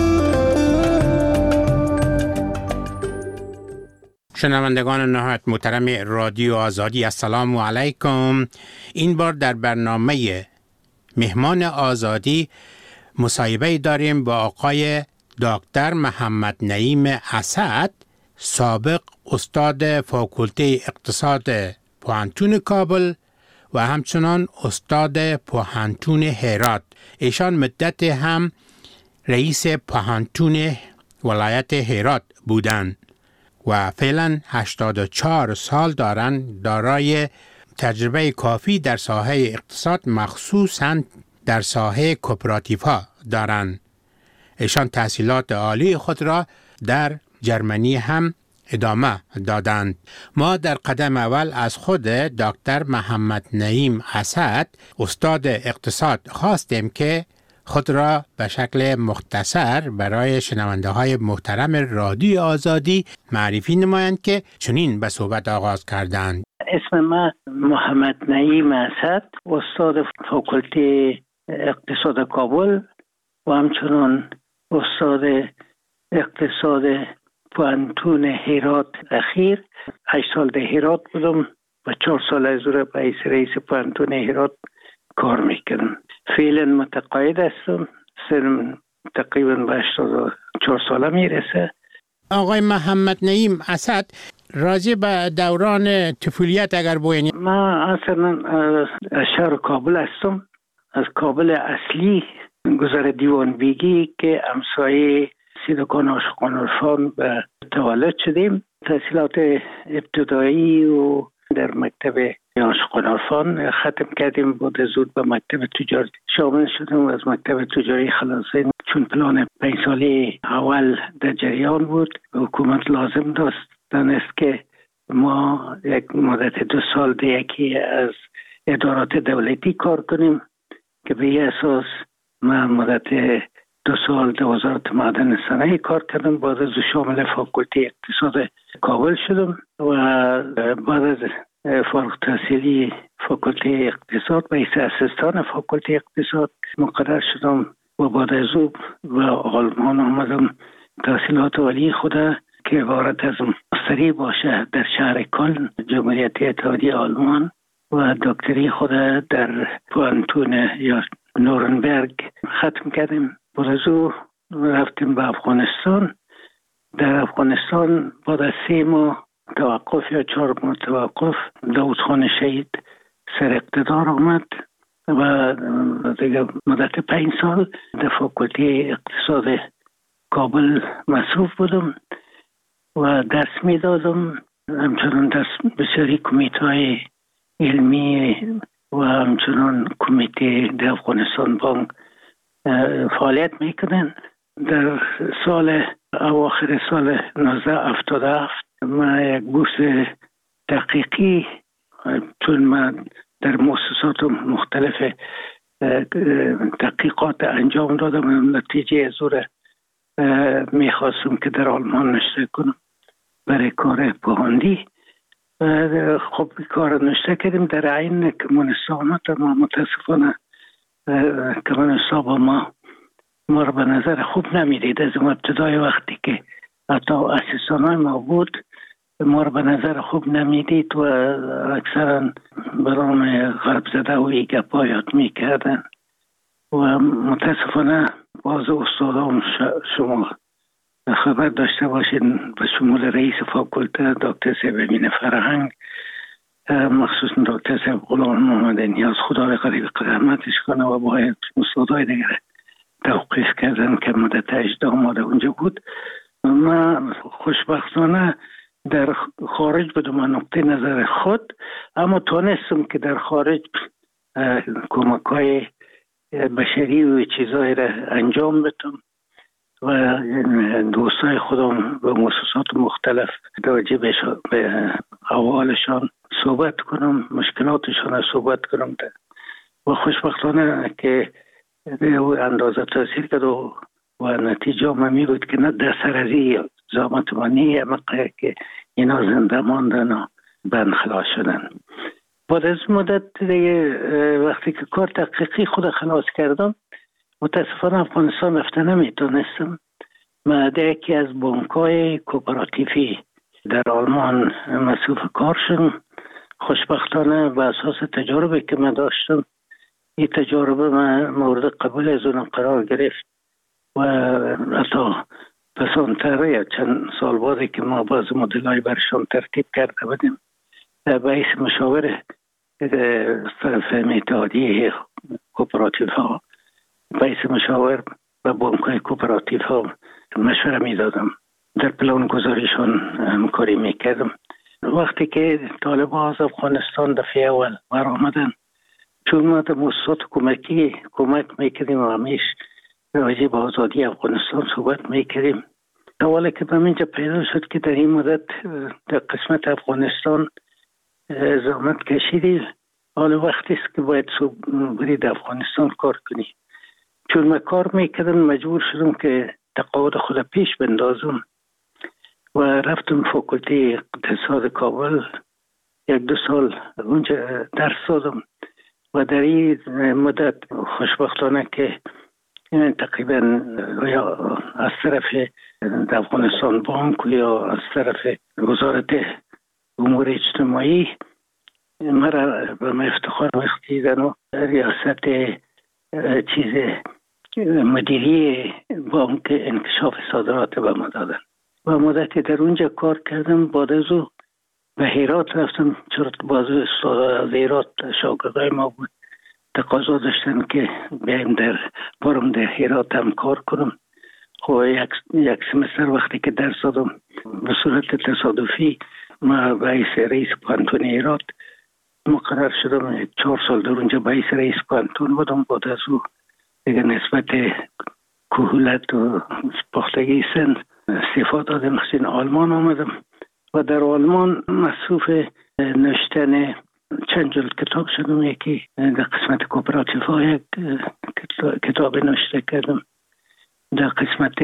شنوندگان نهایت محترم رادیو آزادی، السلام علیکم. این بار در برنامه مهمان آزادی مصاحبه داریم با آقای دکتر محمد نعیم اسد، سابق استاد فاکولته اقتصاد پوهنتون کابل و همچنان استاد پوهنتون هرات. ایشان مدت هم رئیس پوهنتون ولایت هرات بودند و فعلا هشتاد و چهار سال دارند. دارای تجربه کافی در ساحه اقتصاد، مخصوصاً در ساحه کوپراتیف ها دارند. ایشان تحصیلات عالی خود را در جرمنی هم ادامه دادند. ما در قدم اول از خود دکتر محمد نعیم اسد، استاد اقتصاد، خواستیم که خود را به شکل مختصر برای شنونده های محترم رادیو آزادی معرفی نمایند که چنین به صحبت آغاز کردند. اسم من محمد نعیم اسد، استاد فاکولته اقتصاد کابل و همچنان استاد اقتصاد پوهنتون هرات اخیر. هشت سال در هرات بودم و چهار سال از اون به حیث رئیس پوهنتون هرات کار میکنم. فعلا متقاعد هستم. سنم تقریبا به هشتاد و چهار ساله میرسه. آقای محمد نعیم اسد، راجع به دوران طفولیت اگر بوینی. من اصلا از شهر کابل هستم، از کابل اصلی گذر دیوان بیگی که همسایه سیدکان عاشقان عرفان به تولد شدیم. تحصیلات ابتدایی و در مکتب عاشقان عرفان ختم کردیم. بعد زود به مکتب تجاری شامل شدم و از مکتب تجاری خلاصه، چون پلان پنج ساله اول در جریان بود، حکومت لازم داشت دانست که ما یک مدت دو سال در یکی از ادارات دولتی کار کنیم که به این اساس من مدت دو سال در وزارت معدن صنایع کار کردم. بعد از شامل فاکولته اقتصاد کابل شدم و بعد از فارغ التحصیلی فاکولته اقتصاد به حیث اسیستان فاکولته اقتصاد مقرر شدم و بعد از او و آلمان آمدم تحصیلات عالی خود که عبارت از ماستری باشه در شهر کلن جمهوریت اتحادیه آلمان و دکتری خود در پوانتون یا نورنبرگ ختم کردیم. بعد از او رفتیم به افغانستان. در افغانستان بعد از سه ماه توقف یا چهار ماه توقف داود خان شهید سر اقتدار آمد و دیگه مدت پنج سال در فاکولته اقتصاد کابل مصروف بودم و درس می دادم. همچنان درس بسیاری کمیته های علمی و همچنان کمیته در افغانستان بانک فعالیت میکنن. در سال اواخر سال نوزده هفتاد و هفت من یک بورس تحقیقی، چون من در مؤسسات مختلف تحقیقات انجام دادم، نتیجه از او میخواستم که در آلمان نشته کنم برای کار پوهاندی. خب کار نشته کردیم در عین کمونیستا آمد، اما متاسفانه کمونیستا با ما ما را به نظر خوب نمیدید. از ابتدای وقتی که حتی اسیستان های ما بود ما را به نظر خوب نمیدید و اکثرا برام غرب زده و ای گپا یاد میکردن و متاسفانه باز استادام شما خبر داشته باشین به شمول رئیس فاکولته دکتر صاحب امین فرهنگ، مخصوصا دکتر صاحب غلام محمد نیاز، خدا به قریب رحمتش کنه، و باید استادای دیگر توقیف کردن که مدت هجده آماده اونجا بود. من خوشبختانه در خارج بودم من نقطه نظر خود، اما تانستم که در خارج کمک های بشری و چیزایی را انجام بدم و دوستای خودم به مؤسسات مختلف توجه به احوالشان صحبت کنم، مشکلاتشان را صحبت کنم و خوشبختانه که اندازه تاثیر کرد و نتیجه هم می بود که نه در سر از این زحمت ما نیه مقه که اینا زنده ماندن و بند خلاص شدن. بعد از مدت دیگه وقتی که کار تحقیقی خود خلاص کردم متاسفانه افغانستان رفته نمیتونستم. من در یکی از بانک‌های کوپراتیفی در آلمان مصروف کار شدم. خوشبختانه به اساس تجربه که من داشتم این تجربه من مورد قبول از اونم قرار گرفت و حتی پسانتر یا چند سال بعدی که ما باز مدلای برشان ترتیب کرده بودیم به حیث مشاور طرف اتحادیه کوپراتیف ها به حیث مشاور و بانک‌های کوپراتیف ها مشوره می دادم، در پلان گذاریشان همکاری می کردم. وقتی که طالبان از افغانستان دفعه اول بر آمدن، چون ما در مؤسسات کمکی کمک میکردیم و همیش راجع به آزادی افغانستان صحبت میکردیم. حواله که به اینجا پیدا شد که در این مدت در قسمت افغانستان زحمت کشیدی، حالا وقتی است که باید بری در افغانستان کار کنی. چون من کار میکردم مجبور شدم که تقاعد خود پیش بندازم و رفتم فاکولته اقتصاد کابل، یک دو سال اونجا درس دادم و در این مدت خوشبختانه که تقریبا یا از طرف افغانستان بانک یا از طرف وزارت امور اجتماعی مرا به من افتخار بخشیدن و ریاست چیز مدیری بانک انکشاف صادرات به ما دادن و مدتی در اونجا کار کردم. بعد از او به هرات رفتم، چرا باز استاد از هرات شاگردای ما بود، تقاضا داشتن که بیایم در برم در هرات هم کار کنم. خب یک یک سمستر وقتی که درس دادم به صورت تصادفی ما رئیس رئیس پانتون هرات مقرر شدم. چهار سال در اونجا رئیس رئیس پانتون بودم. بعد از او دیگه نسبت کهولت و پختگی سن استعفا دادم، خصوصا آلمان آمدم و در آلمان مصروف نوشتن چند جلد کتاب شدم. یکی در قسمت کوپراتیف ها یک کتاب نوشته کردم، در قسمت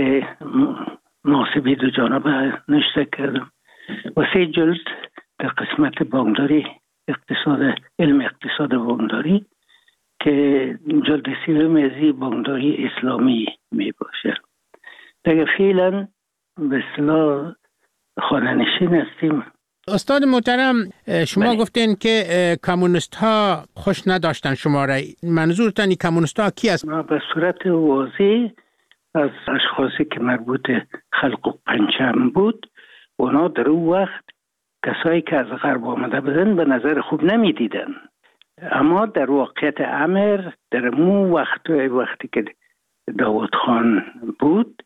محاسبه دو جانبه نوشته کردم و سه جلد در قسمت بانکداری، اقتصاد، علم اقتصاد بانکداری که جلد سوم از بانکداری اسلامی می باشه. دیگه فعلا به اصطلاح خانه‌نشین هستیم. استاد محترم، شما بله. گفتین که کمونیست ها خوش نداشتن شما را. منظورتان کمونیست ها کی است؟ ما به صورت واضح از اشخاصی که مربوط خلق و پنجم بود، اونا در اون وقت کسایی که از غرب آمده بودن به نظر خوب نمی دیدن. اما در واقعیت امر در مو وقت وقتی که داود خان بود،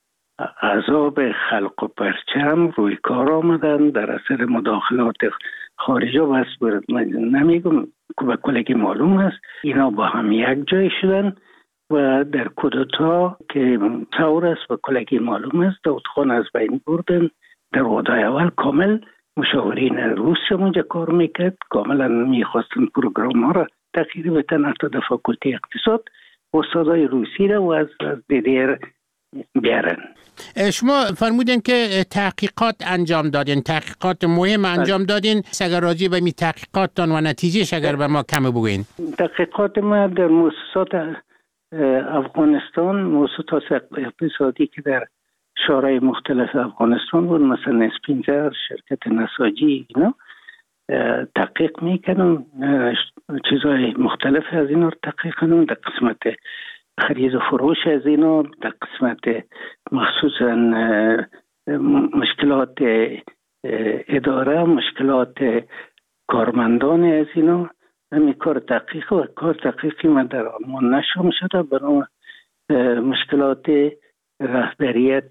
عذاب خلق و پرچم روی کار آمدن در اثر مداخلات خارجی بس برد. من نمیگم که به کلگی معلوم است اینا با هم یک جای شدن و در کودتا که ثور است و کلگی معلوم است داود خان از بین بردن. در وضع اول کامل مشاورین روسیه اونجا کار میکرد، کاملا میخواستن پروگرام ها را تغییر بدن، حتی در فاکولته اقتصاد استادای روسی را و از دیدیر بیارن. شما فرمودین که تحقیقات انجام دادین، تحقیقات مهم انجام دادین. اگر راجع به می تحقیقاتتان و نتیجهش اگر به ما کم بگوین. تحقیقات ما در مؤسسات افغانستان، مؤسسات اقتصادی که در شورای مختلف افغانستان بود، مثلا اسپینزر، شرکت نساجی، اینا تحقیق میکنم، چیزهای مختلف از اینا رو تحقیق کنم. در قسمت خرید و فروش از اینا، در قسمت مخصوصا مشکلات اداره، مشکلات کارمندان از اینا، همین کار تحقیق و کار تحقیقی من در آلمان نشم شده. برای مشکلات رهبریت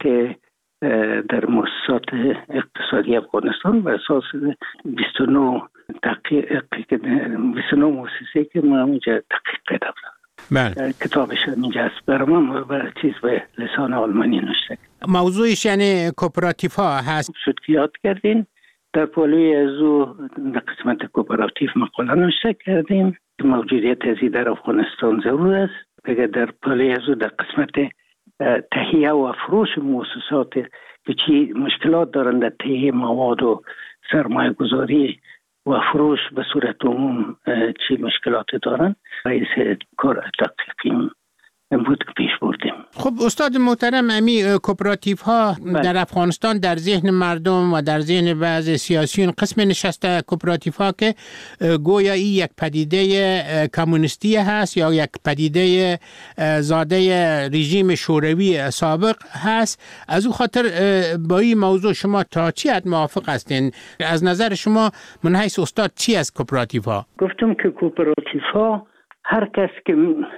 در مؤسسات اقتصادی افغانستان بر اساس بیست و نه تحقیق بیست و نه مؤسسه که ما اونجا تحقیق کردم. بله. کتابش اینجا است برای من به چیز به لسان آلمانی نوشته. موضوعش یعنی کوپراتیف ها هست. شد که یاد کردین در پالوی از او در قسمت کوپراتیف مقاله نوشته کردیم که موجودیت ازی در افغانستان ضرور است. دیگه در پالوی از او در قسمت تهیه و فروش مؤسسات که چی مشکلات دارن در تهیه مواد و سرمایه گذاری و فروش به صورت عموم چی مشکلات دارن، رئیس کار تحقیقی بود که پیش بردیم. خب استاد محترم، امی کوپراتیف ها در افغانستان در ذهن مردم و در ذهن بعض سیاسیون قسم نشسته کوپراتیف ها که گویا این یک پدیده کمونیستی هست یا یک پدیده زاده رژیم شوروی سابق هست. از او خاطر با این موضوع شما تا چی حد موافق هستین؟ از نظر شما من حیث استاد چی از کوپراتیف ها؟ گفتم که کوپراتیف ها هر کس که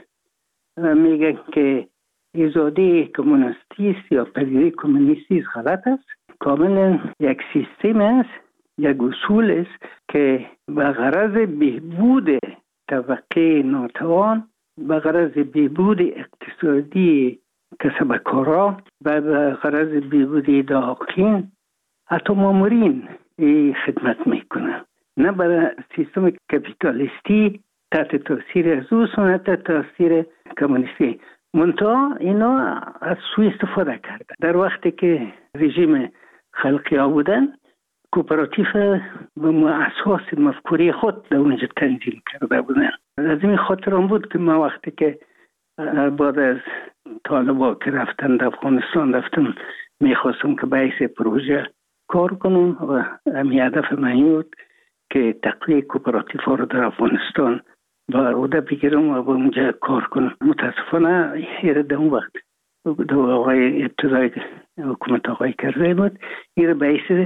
میگه که ایجادی کمونیستی است یا پدیده کمونیستی است غلط است. کاملا یک سیستم است، یک اصول است که به غرض بهبود طبقه ناتوان، به غرض بهبود اقتصادی کسبکارا و به غرض بهبود داخلین حتی مامورین خدمت میکنه، نه برای سیستم کپیتالیستی تحت تاثیر از او سنت تاثیر کمونیستی. منتها اینا از سوی استفاده کردن. در وقتی که رژیم خلقی ها بودن، کوپراتیف به اساس مفکوری خود در اونجا تنظیم کرده بودن. از این خاطر هم بود که ما وقتی که بعد از طالبا که رفتن در افغانستان رفتم، میخواستم که باعث پروژه کار کنم و همین هدف من بود که تقویه کوپراتیف ها رو در افغانستان با روده بگیرم و با اونجا کار کنم. متاسفانه یه در اون وقت دو آقای ابتدای حکومت آقای کرده بود، این باعث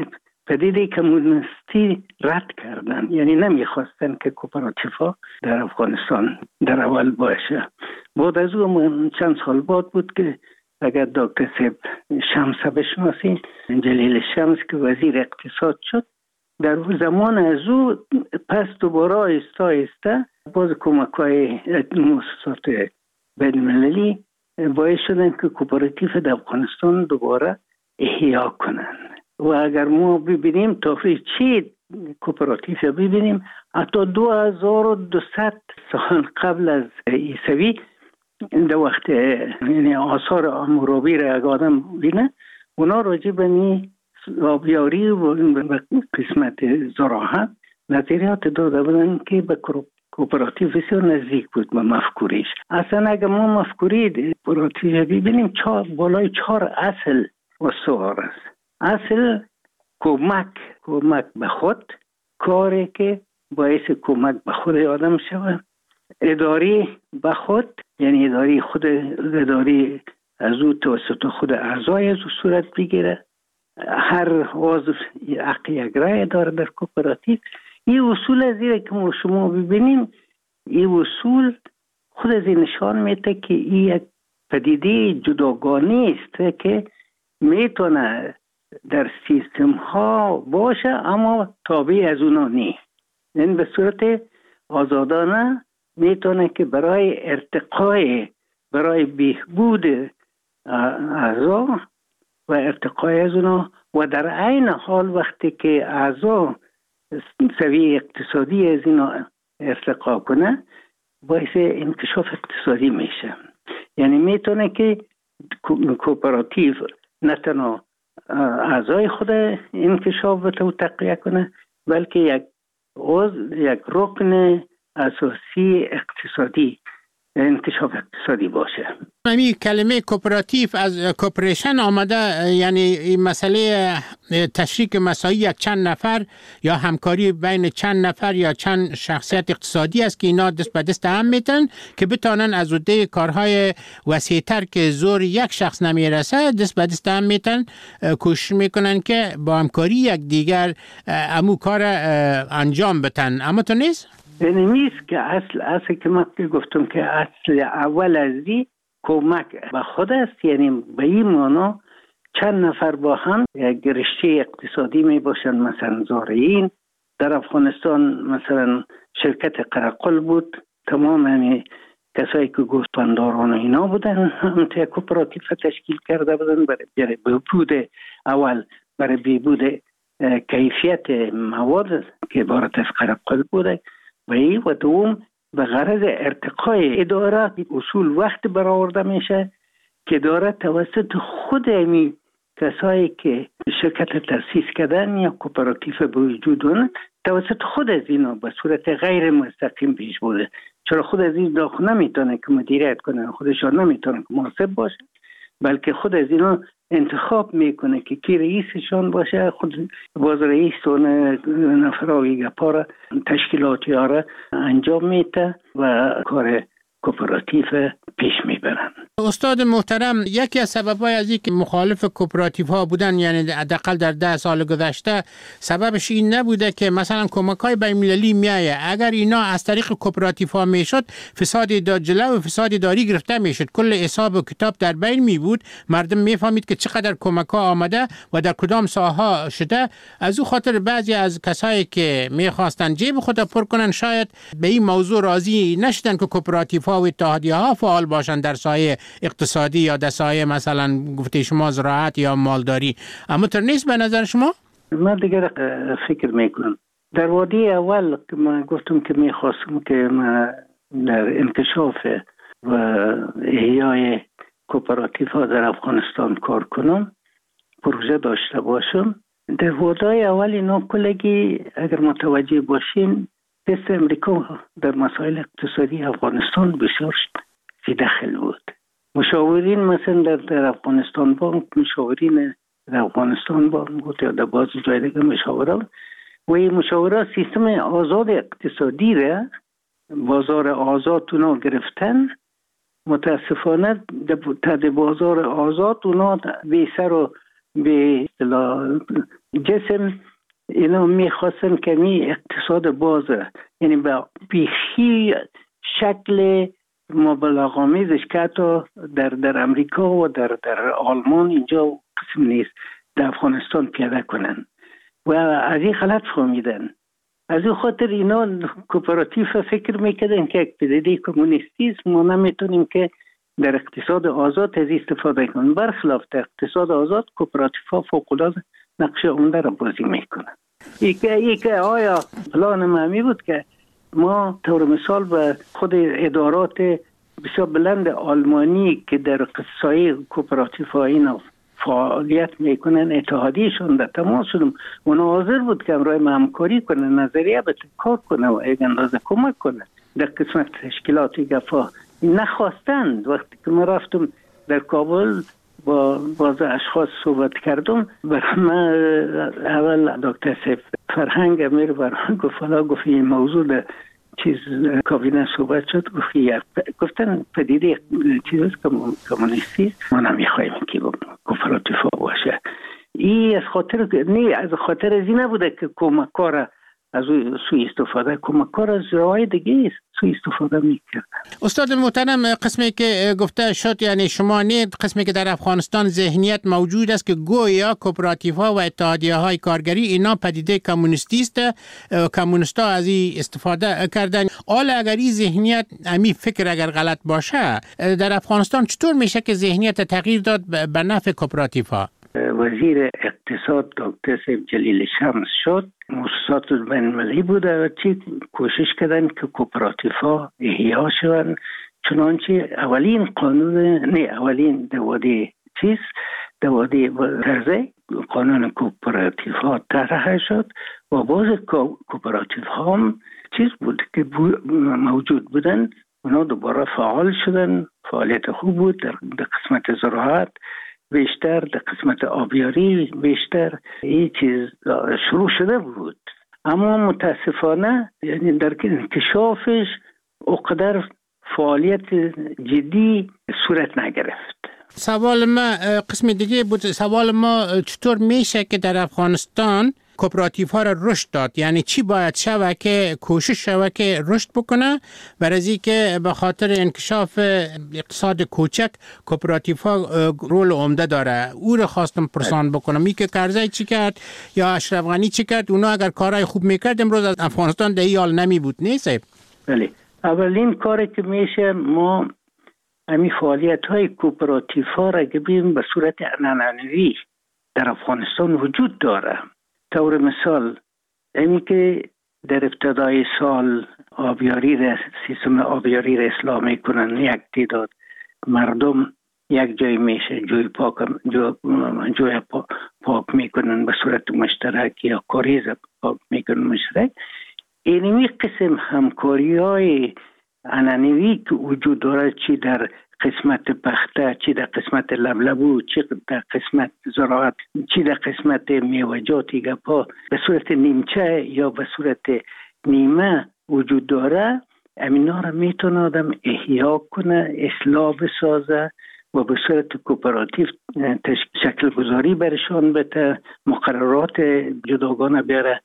پدیده کمونیستی رد کردن، یعنی نمیخواستن که کوپراتیفا در افغانستان در اول باشه. بعد از اون چند سال بعد بود که اگر دکتر سیب شمس بشناسین، جلیل شمس که وزیر اقتصاد شد، در زمان از او پس دوباره آیسته آیسته باز کمک‌های مؤسسات بین‌المللی باعث شدن که کوپراتیف در افغانستان دوباره احیا کنن. و اگر ما ببینیم تفریح چی کوپراتیف ببینیم، حتی دو هزار و دویست سال قبل از عیسوی در وقت یعنی آثار حمورابی را اگر آدم بینه، اونا راجع به نی آبیاری و قسمت زراعت نظریات داده بودن که به کوپراتیو بسیار نزدیک بود به مفکوریش. اصلا اگر ما مفکوری کوپراتیو ببینیم چهار بالای چهار اصل استوار است. اصل کمک کمک به خود، کاری که باعث کمک به خود آدم شود. اداری به خود، یعنی اداری خود اداری از او توسط خود اعضای از او صورت بگیره. هر عضو حق یک رای داره در کوپراتیو. این اصول از این که ما شما ببینیم، این اصول خود از این نشان میده که این یک پدیده جداگانه است که میتونه در سیستم ها باشه اما تابع از اونا نیست. یعنی به صورت آزادانه میتونه که برای ارتقای برای بهبود اعضا و ارتقای از اونا و در عین حال وقتی که اعضا سویه اقتصادی از اینا ارتقا کنه باعث انکشاف اقتصادی میشه. یعنی میتونه که کوپراتیو نه تنها اعضای خود انکشاف بده و تقویه کنه، بلکه یک عضو یک رکن اساسی اقتصادی انکشاف اقتصادی باشه. همین کلمه کوپراتیو از کوپریشن آمده، یعنی این مسئله تشریک مساعی یک چند نفر یا همکاری بین چند نفر یا چند شخصیت اقتصادی است که اینا دست به دست هم میتن که بتانن از عهده کارهای وسیع‌تر که زور یک شخص نمیرسه دست به دست هم میتن کوشش میکنن که با همکاری یک دیگر امو کار انجام بدن. اما تو نیست؟ یعنی نیست که اصل اصل که من گفتم که اصل اول از دی کمک به خود است. یعنی به این معنا چند نفر با هم یک رشته اقتصادی می باشن. مثلا زارعین در افغانستان مثلا شرکت قرقل بود، تمام همی کسایی که گوسفنداران اینا بودن هم تا کوپراتیو تشکیل کرده بودن برای بهبود اول برای بهبود کیفیت مواد که عبارت از قرقل بوده و این و دوم به غرض ارتقای اداره اصول وقت برآورده میشه که اداره توسط خود امی کسایی که شرکت تأسیس کردن یا کوپراتیو به وجود اون توسط خود از اینا به صورت غیر مستقیم پیش بوده. چرا خود از این داخل نمیتونه که مدیریت کنه، خودشان نمیتونه که محاسب باشه، بلکه خود از اینا انتخاب میکنه که کی رئیسشان باشه. خود باز رئیس اون نفرهای گپارا تشکیلاتی ها را انجام میده و کار کوپراتیو پیش میبرن. استاد محترم، یکی از سبب‌های از اینکه مخالف کوپراتیو ها بودن، یعنی حداقل در ده سال گذشته، سببش این نبوده که مثلا کمک‌های بین‌المللی میایه اگر اینا از طریق کوپراتیو ها میشد فساد جلو و فساد داری گرفته میشد، کل حساب و کتاب در بین می بود، مردم میفهمید که چقدر کمک‌ها آمده و در کدام ساحه شده. از او خاطر بعضی از کسایی که میخواستن جیب خود پر کنن شاید به این موضوع راضی نشدن که کوپراتیو ها و اتحادیه ها فعال باشن در سایه اقتصادی یا در سایه مثلا گفته شما زراعت یا مالداری. اما تر نیست به نظر شما؟ من دیگه فکر میکنم در وادی اول که من گفتم که میخواستم که من در انکشاف و احیای کوپراتیو ها در افغانستان کار کنم، پروژه داشته باشم. در وادی اول اینا کلگی اگر متوجه باشین دست امریکا در مسائل اقتصادی افغانستان بسیار فی داخل بود. مشاورین مثلا در, در افغانستان بانک، مشاورین در افغانستان بانک یا در باز جای دیگه مشاوران و این مشاوران سیستم آزاد اقتصادی را بازار آزاد اونا گرفتن. متاسفانه در بازار آزاد اونا به سر و به جسم اینا میخواستن که می اقتصاد بازه، یعنی با بیخی شکل مبالغه‌آمیزش که حتی در در امریکا و در در آلمان اینجا قسم نیست در افغانستان پیاده کنن و از این غلط فهمیدن. از این خاطر اینا کوپراتیو فکر میکردن که یک پدیده کمونیستی است، ما نمیتونیم که در اقتصاد آزاد از استفاده کنیم. برخلاف در اقتصاد آزاد کوپراتیو ها فوق‌العاده نقش عمده را بازی میکنن. ای که آیا پلان ما بود که ما طور مثال به خود ادارات بسیار بلند آلمانی که در سایه کوپراتیو ها اینا فعالیت میکنن اتحادیشون در تماس شدم، اونا حاضر بود که امرای ما همکاری کنه، نظریه به کار کنه و یک اندازه کمک کنه در قسمت تشکیلاتی گفا. نخواستند. وقتی که ما رفتم در کابل با باز اشخاص صحبت کردم، برای من اول دکتر سیف فرهنگ امیر برای گفت حالا گفت این موضوع در چیز کابینه صحبت شد، گفتن پدیده چیز کمونیستی ما نمیخوایم که کوپراتیو باشه. این از خاطر نه از خاطر از این نبوده که کمکار از سوی استفاده کمکار از راه دیگه است سوی استفاده میکرد. استاد محترم، قسمی که گفته شد یعنی شما نه قسمی که در افغانستان ذهنیت موجود است که گویا کوپراتیو ها و اتحادیه های کارگری اینا پدیده کمونیستی است، کمونیستا از این استفاده کردن. حالا اگر این ذهنیت امی فکر اگر غلط باشه، در افغانستان چطور میشه که ذهنیت تغییر داد به نفع کوپراتیو ها؟ وزیر اقتصاد دکتر سیف جلیل شمس شد، مؤسسات بین‌المللی بوده و چی کوشش کردن که کوپراتیو ها احیا شوند. چنانچه اولین قانون نه اولین دواده چیز دواده ترزه قانون کوپراتیو ها طرح شد و باز کوپراتیو ها هم چیز بود که موجود بودن، اونا دوباره فعال شدن. فعالیت خوب بود در قسمت زراعت بیشتر، در قسمت آبیاری بیشتر این چیز شروع شده بود، اما متاسفانه یعنی در انکشافش اقدر فعالیت جدی صورت نگرفت. سوال ما قسم دیگه بود. سوال ما چطور میشه که در افغانستان کوپراتیو ها را رشد داد؟ یعنی چی باید شوه که کوشش شوه که رشد بکنه؟ برای که به خاطر انکشاف اقتصاد کوچک کوپراتیو ها رول عمده داره. او را خواستم پرسان بکنم می که کرزی چی کرد یا اشرف غنی چی کرد؟ اونا اگر کارهای خوب میکرد امروز از افغانستان در این حال نمی بود. نیست؟ بله. اولین کاری که میشه ما امی فعالیت های کوپراتیو ها را که بیم به صورت عنعنوی در افغانستان وجود داره. طور مثال اینی که در ابتدای سال آبیاری را سیستم آبیاری را اصلاح میکنن، یک تعداد مردم یک جای میشه جوی پاک جو جوی پا پاک میکنن به صورت مشترک یا کاریز پاک میکنن مشترک. اینمی قسم همکاری های عنعنوی که وجود داره، چی در قسمت پخته، چی در قسمت لبلبو، چی در قسمت زراعت، چی در قسمت میوه‌جات گپا، به صورت نیمچه یا به صورت نیمه وجود داره. امینا را میتونه آدم احیا کنه، اصلاح بسازه و به صورت کوپراتیو شکل گذاری برشان بده، مقررات جداگانه بیاره،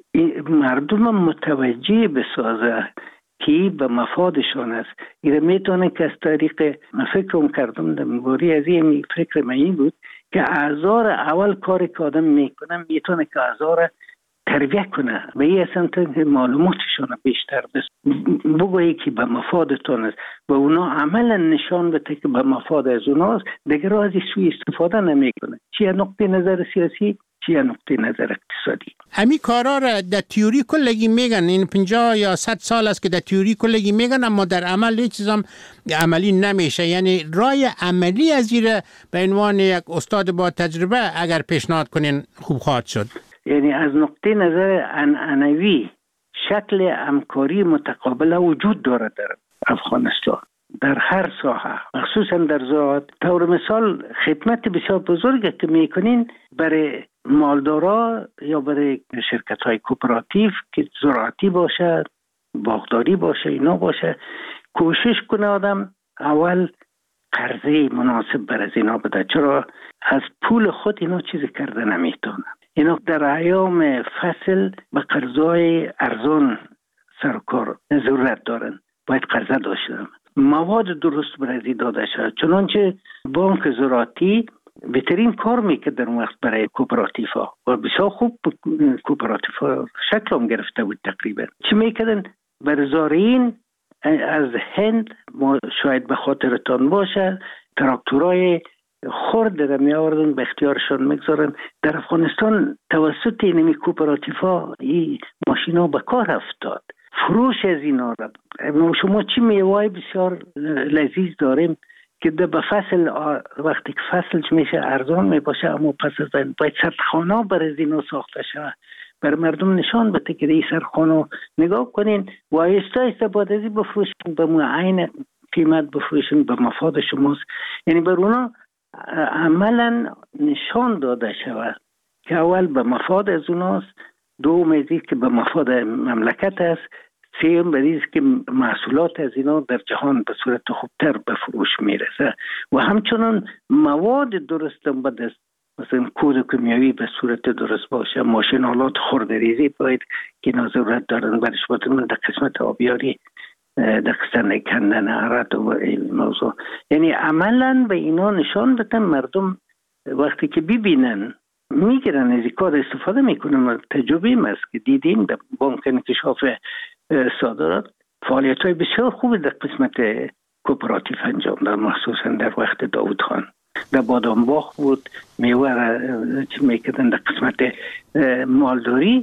مردم متوجه بسازه که به مفادشان است. این میتونه که از طریق فکرم کردم در مباری از این فکر من بود که اعضا را اول کاری که آدم میکنه میتونه که اعضا را تربیه کنه و این اصلا که معلوماتشان بیشتر بس بگویی که به مفادتان است و اونا عملا نشان بده که به مفاد از اوناست، دیگر از این سوی استفاده نمیکنه، چی نقطه نظر سیاسی چی نقطه نظر اقتصادی. همین کارا را در تئوری کلگی میگن، این پنجاه یا صد سال است که در تئوری کلگی میگن، اما در عمل هیچ چیزام عملی نمیشه. یعنی راه عملی از این به عنوان یک استاد با تجربه اگر پیشنهاد کنین خوب خواهد شد. یعنی از نقطه نظر عنعنوی شکل همکاری متقابل وجود داره در افغانستان در هر ساحه، مخصوصا در زراعت. طور مثال خدمت بسیار بزرگی که میکنین برای مالدارا یا برای شرکت های کوپراتیو که زراعتی باشه، باغداری باشه، اینا باشه، کوشش کنه آدم اول قرضه مناسب بر از اینا بده، چرا از پول خود اینا چیزی کرده نمیتونه. اینا در ایام فصل به قرضای ارزان سرکار ضرورت دارن، باید قرضه داشته باشند. مواد درست برای داده شد، چنانچه بانک زراعتی بهترین کار میکرد در اون وقت برای کوپراتیف ها و بسیار خوب کوپراتیف ها شکل هم گرفته بود. تقریبا چی میکردن؟ بر زارعین از هند، ما شاید به خاطرتان باشه، تراکتورای خرد در می آوردن به اختیارشان میگذارن. در افغانستان توسط اینمی کوپراتیف ها این ماشین ها به کار افتاد. فروش از اینا را شما چی میوای بسیار لذیذ داریم که به فصل وقتی که فصل میشه ارزان میباشه، اما پس از این باید سردخانه برای اینا ساخته شود، بر مردم نشان بده که این سردخانه نگاه کنین و آیسته آیسته بعد از این بفروشین، به معین قیمت بفروشین، به مفاد شماست. یعنی بر اونا عملا نشان داده شود که اول به مفاد از اوناست، دوم از این که به مفاد مملکت است، سیم بریز که محصولات از اینا در جهان به صورت خوبتر به فروش میرسه و همچنان مواد درست هم به دست، مثلا کود کیمیایی به صورت درست باشه، ماشین آلات خردریزی باید که اینا ضرورت دارن برش باتون در قسمت آبیاری، در قسمت کندن عرد و این موضوع. یعنی عملا به اینا نشان بدن، مردم وقتی که ببینن میگیرن از این کار استفاده میکنن. تجربه است که دیدیم در بانک انکشاف صادرات فعالیت های بسیار خوبی در قسمت کوپراتیف انجام داد، مخصوصا در وقت داود خان. در بادام باغ بود، میوه را چی میکردن در قسمت مالداری،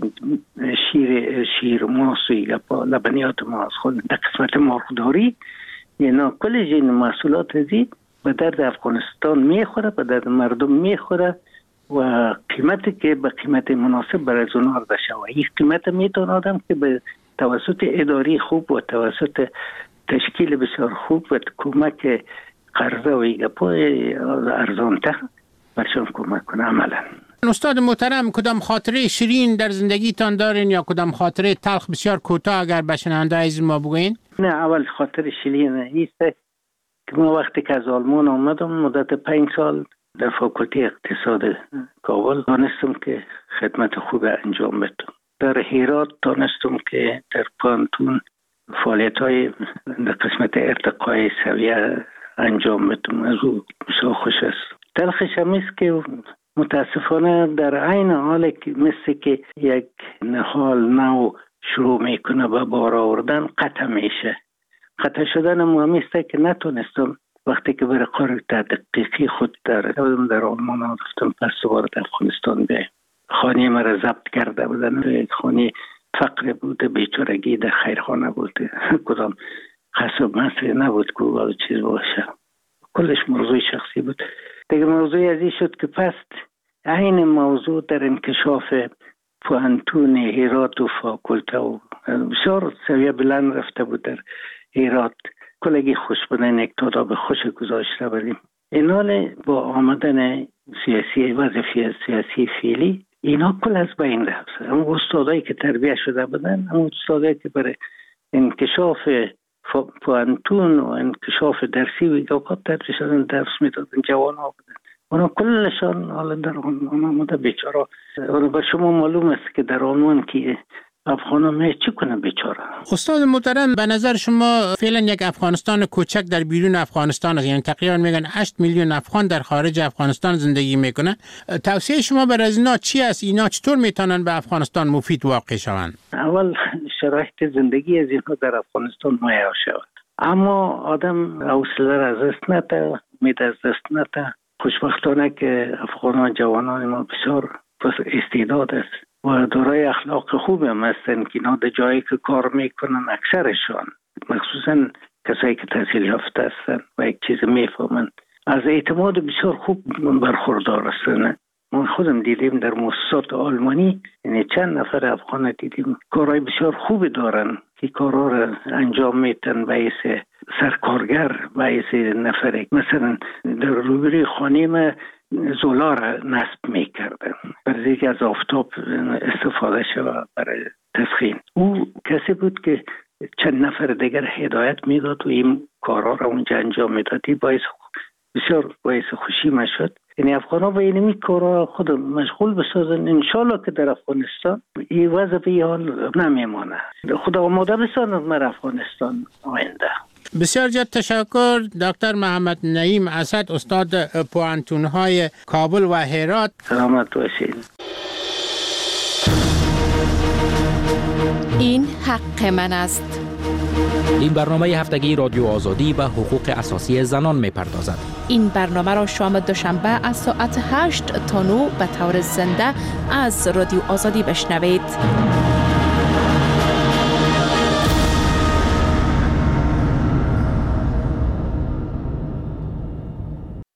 شیر شیر ماست و لبنیات ماست خود در قسمت مرغداری. اینا کل جین محصولات ازی به درد افغانستان میخوره، به درد مردم میخوره و قیمتی که به قیمت مناسب برای اونها رده شود. این قیمت میتونه آدم که به توسط اداری خوب و توسط تشکیل بسیار خوب و کمک قرضه و ایگپای ارزان تر برشان کمک کنه عملا. استاد محترم، کدام خاطره شیرین در زندگیتان دارین یا کدام خاطره تلخ بسیار کوتاه اگر به شنونده عزیز ما بگوین؟ نه، اول خاطر شیرین ایست که ما وقتی که از آلمان آمدم مدت پنج سال در فاکولته اقتصاد کابل دانستم که خدمت خوب انجام بدم. در هرات دانستم که در پانتون فعالیت های در قسمت ارتقای سویه انجام بدم. از او بسیار خوش است. تلخش هم است که متاسفانه در عین حال که مثل که یک نهال نو شروع میکنه به بار آوردن قطع میشه. قطع شدن هم است که نتونستم وقتی که برای کار تحقیقی خود در در آلمان رفتم، پس دوباره در افغانستان بیایم. خانه مرا ضبط کرده بودن، خانه فقر بوده، بیچارگی در خیرخانه بوده، کدام قصب مصری نبود که او چیز باشه. کلش موضوع شخصی بود. دیگه موضوع ازی شد که پس این موضوع در انکشاف پوانتون هرات و فاکولته و بسیار سویه بلند رفته بود در هرات. کلگی خوش بودن یک تاداب خوش گذاشته بودیم. اینال با آمدن سیاسی وظیفه سیاسی فعلی اینا کل از بین رفت. اما استادایی که تربیه شده بودن، اما استادایی که برای انکشاف پوانتون و انکشاف درسی و اوقات تدریس شدن درس میدادن، جوان ها بودن. اونا کلشان حالا در آلمان آمده بیچاره. اونا بر شما معلوم است که در آلمان که افغان هم چی کنه بیچاره. استاد محترم، به نظر شما فعلا یک افغانستان کوچک در بیرون افغانستان است، یعنی تقریبا میگن هشت میلیون افغان در خارج افغانستان زندگی میکنه. توصیه شما برای اینا چی است؟ اینا چطور میتونن به افغانستان مفید واقع شوند؟ اول شرایط زندگی از اینها در افغانستان مهیا شود، اما آدم حوصله را از دست نده، امید از دست نده. خوشبختانه که افغانان جوانان ما بسیار استعداد است و دارای اخلاق خوبی هم هستن که اینا در جایی که کار میکنن اکثرشان، مخصوصا کسایی که تحصیل یافته هستن و یک چیز میفهمن، از اعتماد بسیار خوب برخوردار هستن. ما خودم دیدیم در مؤسسات آلمانی، یعنی چند نفر افغان دیدیم کارهای بسیار خوبی دارن که کارها را انجام میتن باعث سرکارگر، باعث نفر. مثلا در روبروی خانه ما زولا را نصب میکردن برای اینکه از آفتاب استفاده شود برای تسخین. او کسی بود که چند نفر دیگر هدایت میداد و این کارها را اونجا انجام میداد. باعث بسیار باعث خوشی ما شد یعنی افغان‌ها به اینمی کارا خود مشغول بسازن، انشالله که در افغانستان این وضع به این حال نمیمانه. خدا آماده بسازند مر افغانستان آینده. بسیار زیاد تشکر دکتر محمد نعیم اسد، استاد پوهنتون‌های کابل و هرات. سلامت باشید. این حق من است. این برنامه هفتگی رادیو آزادی به حقوق اساسی زنان می پردازد. این برنامه را شام دوشنبه از ساعت هشت تا نه به طور زنده از رادیو آزادی بشنوید.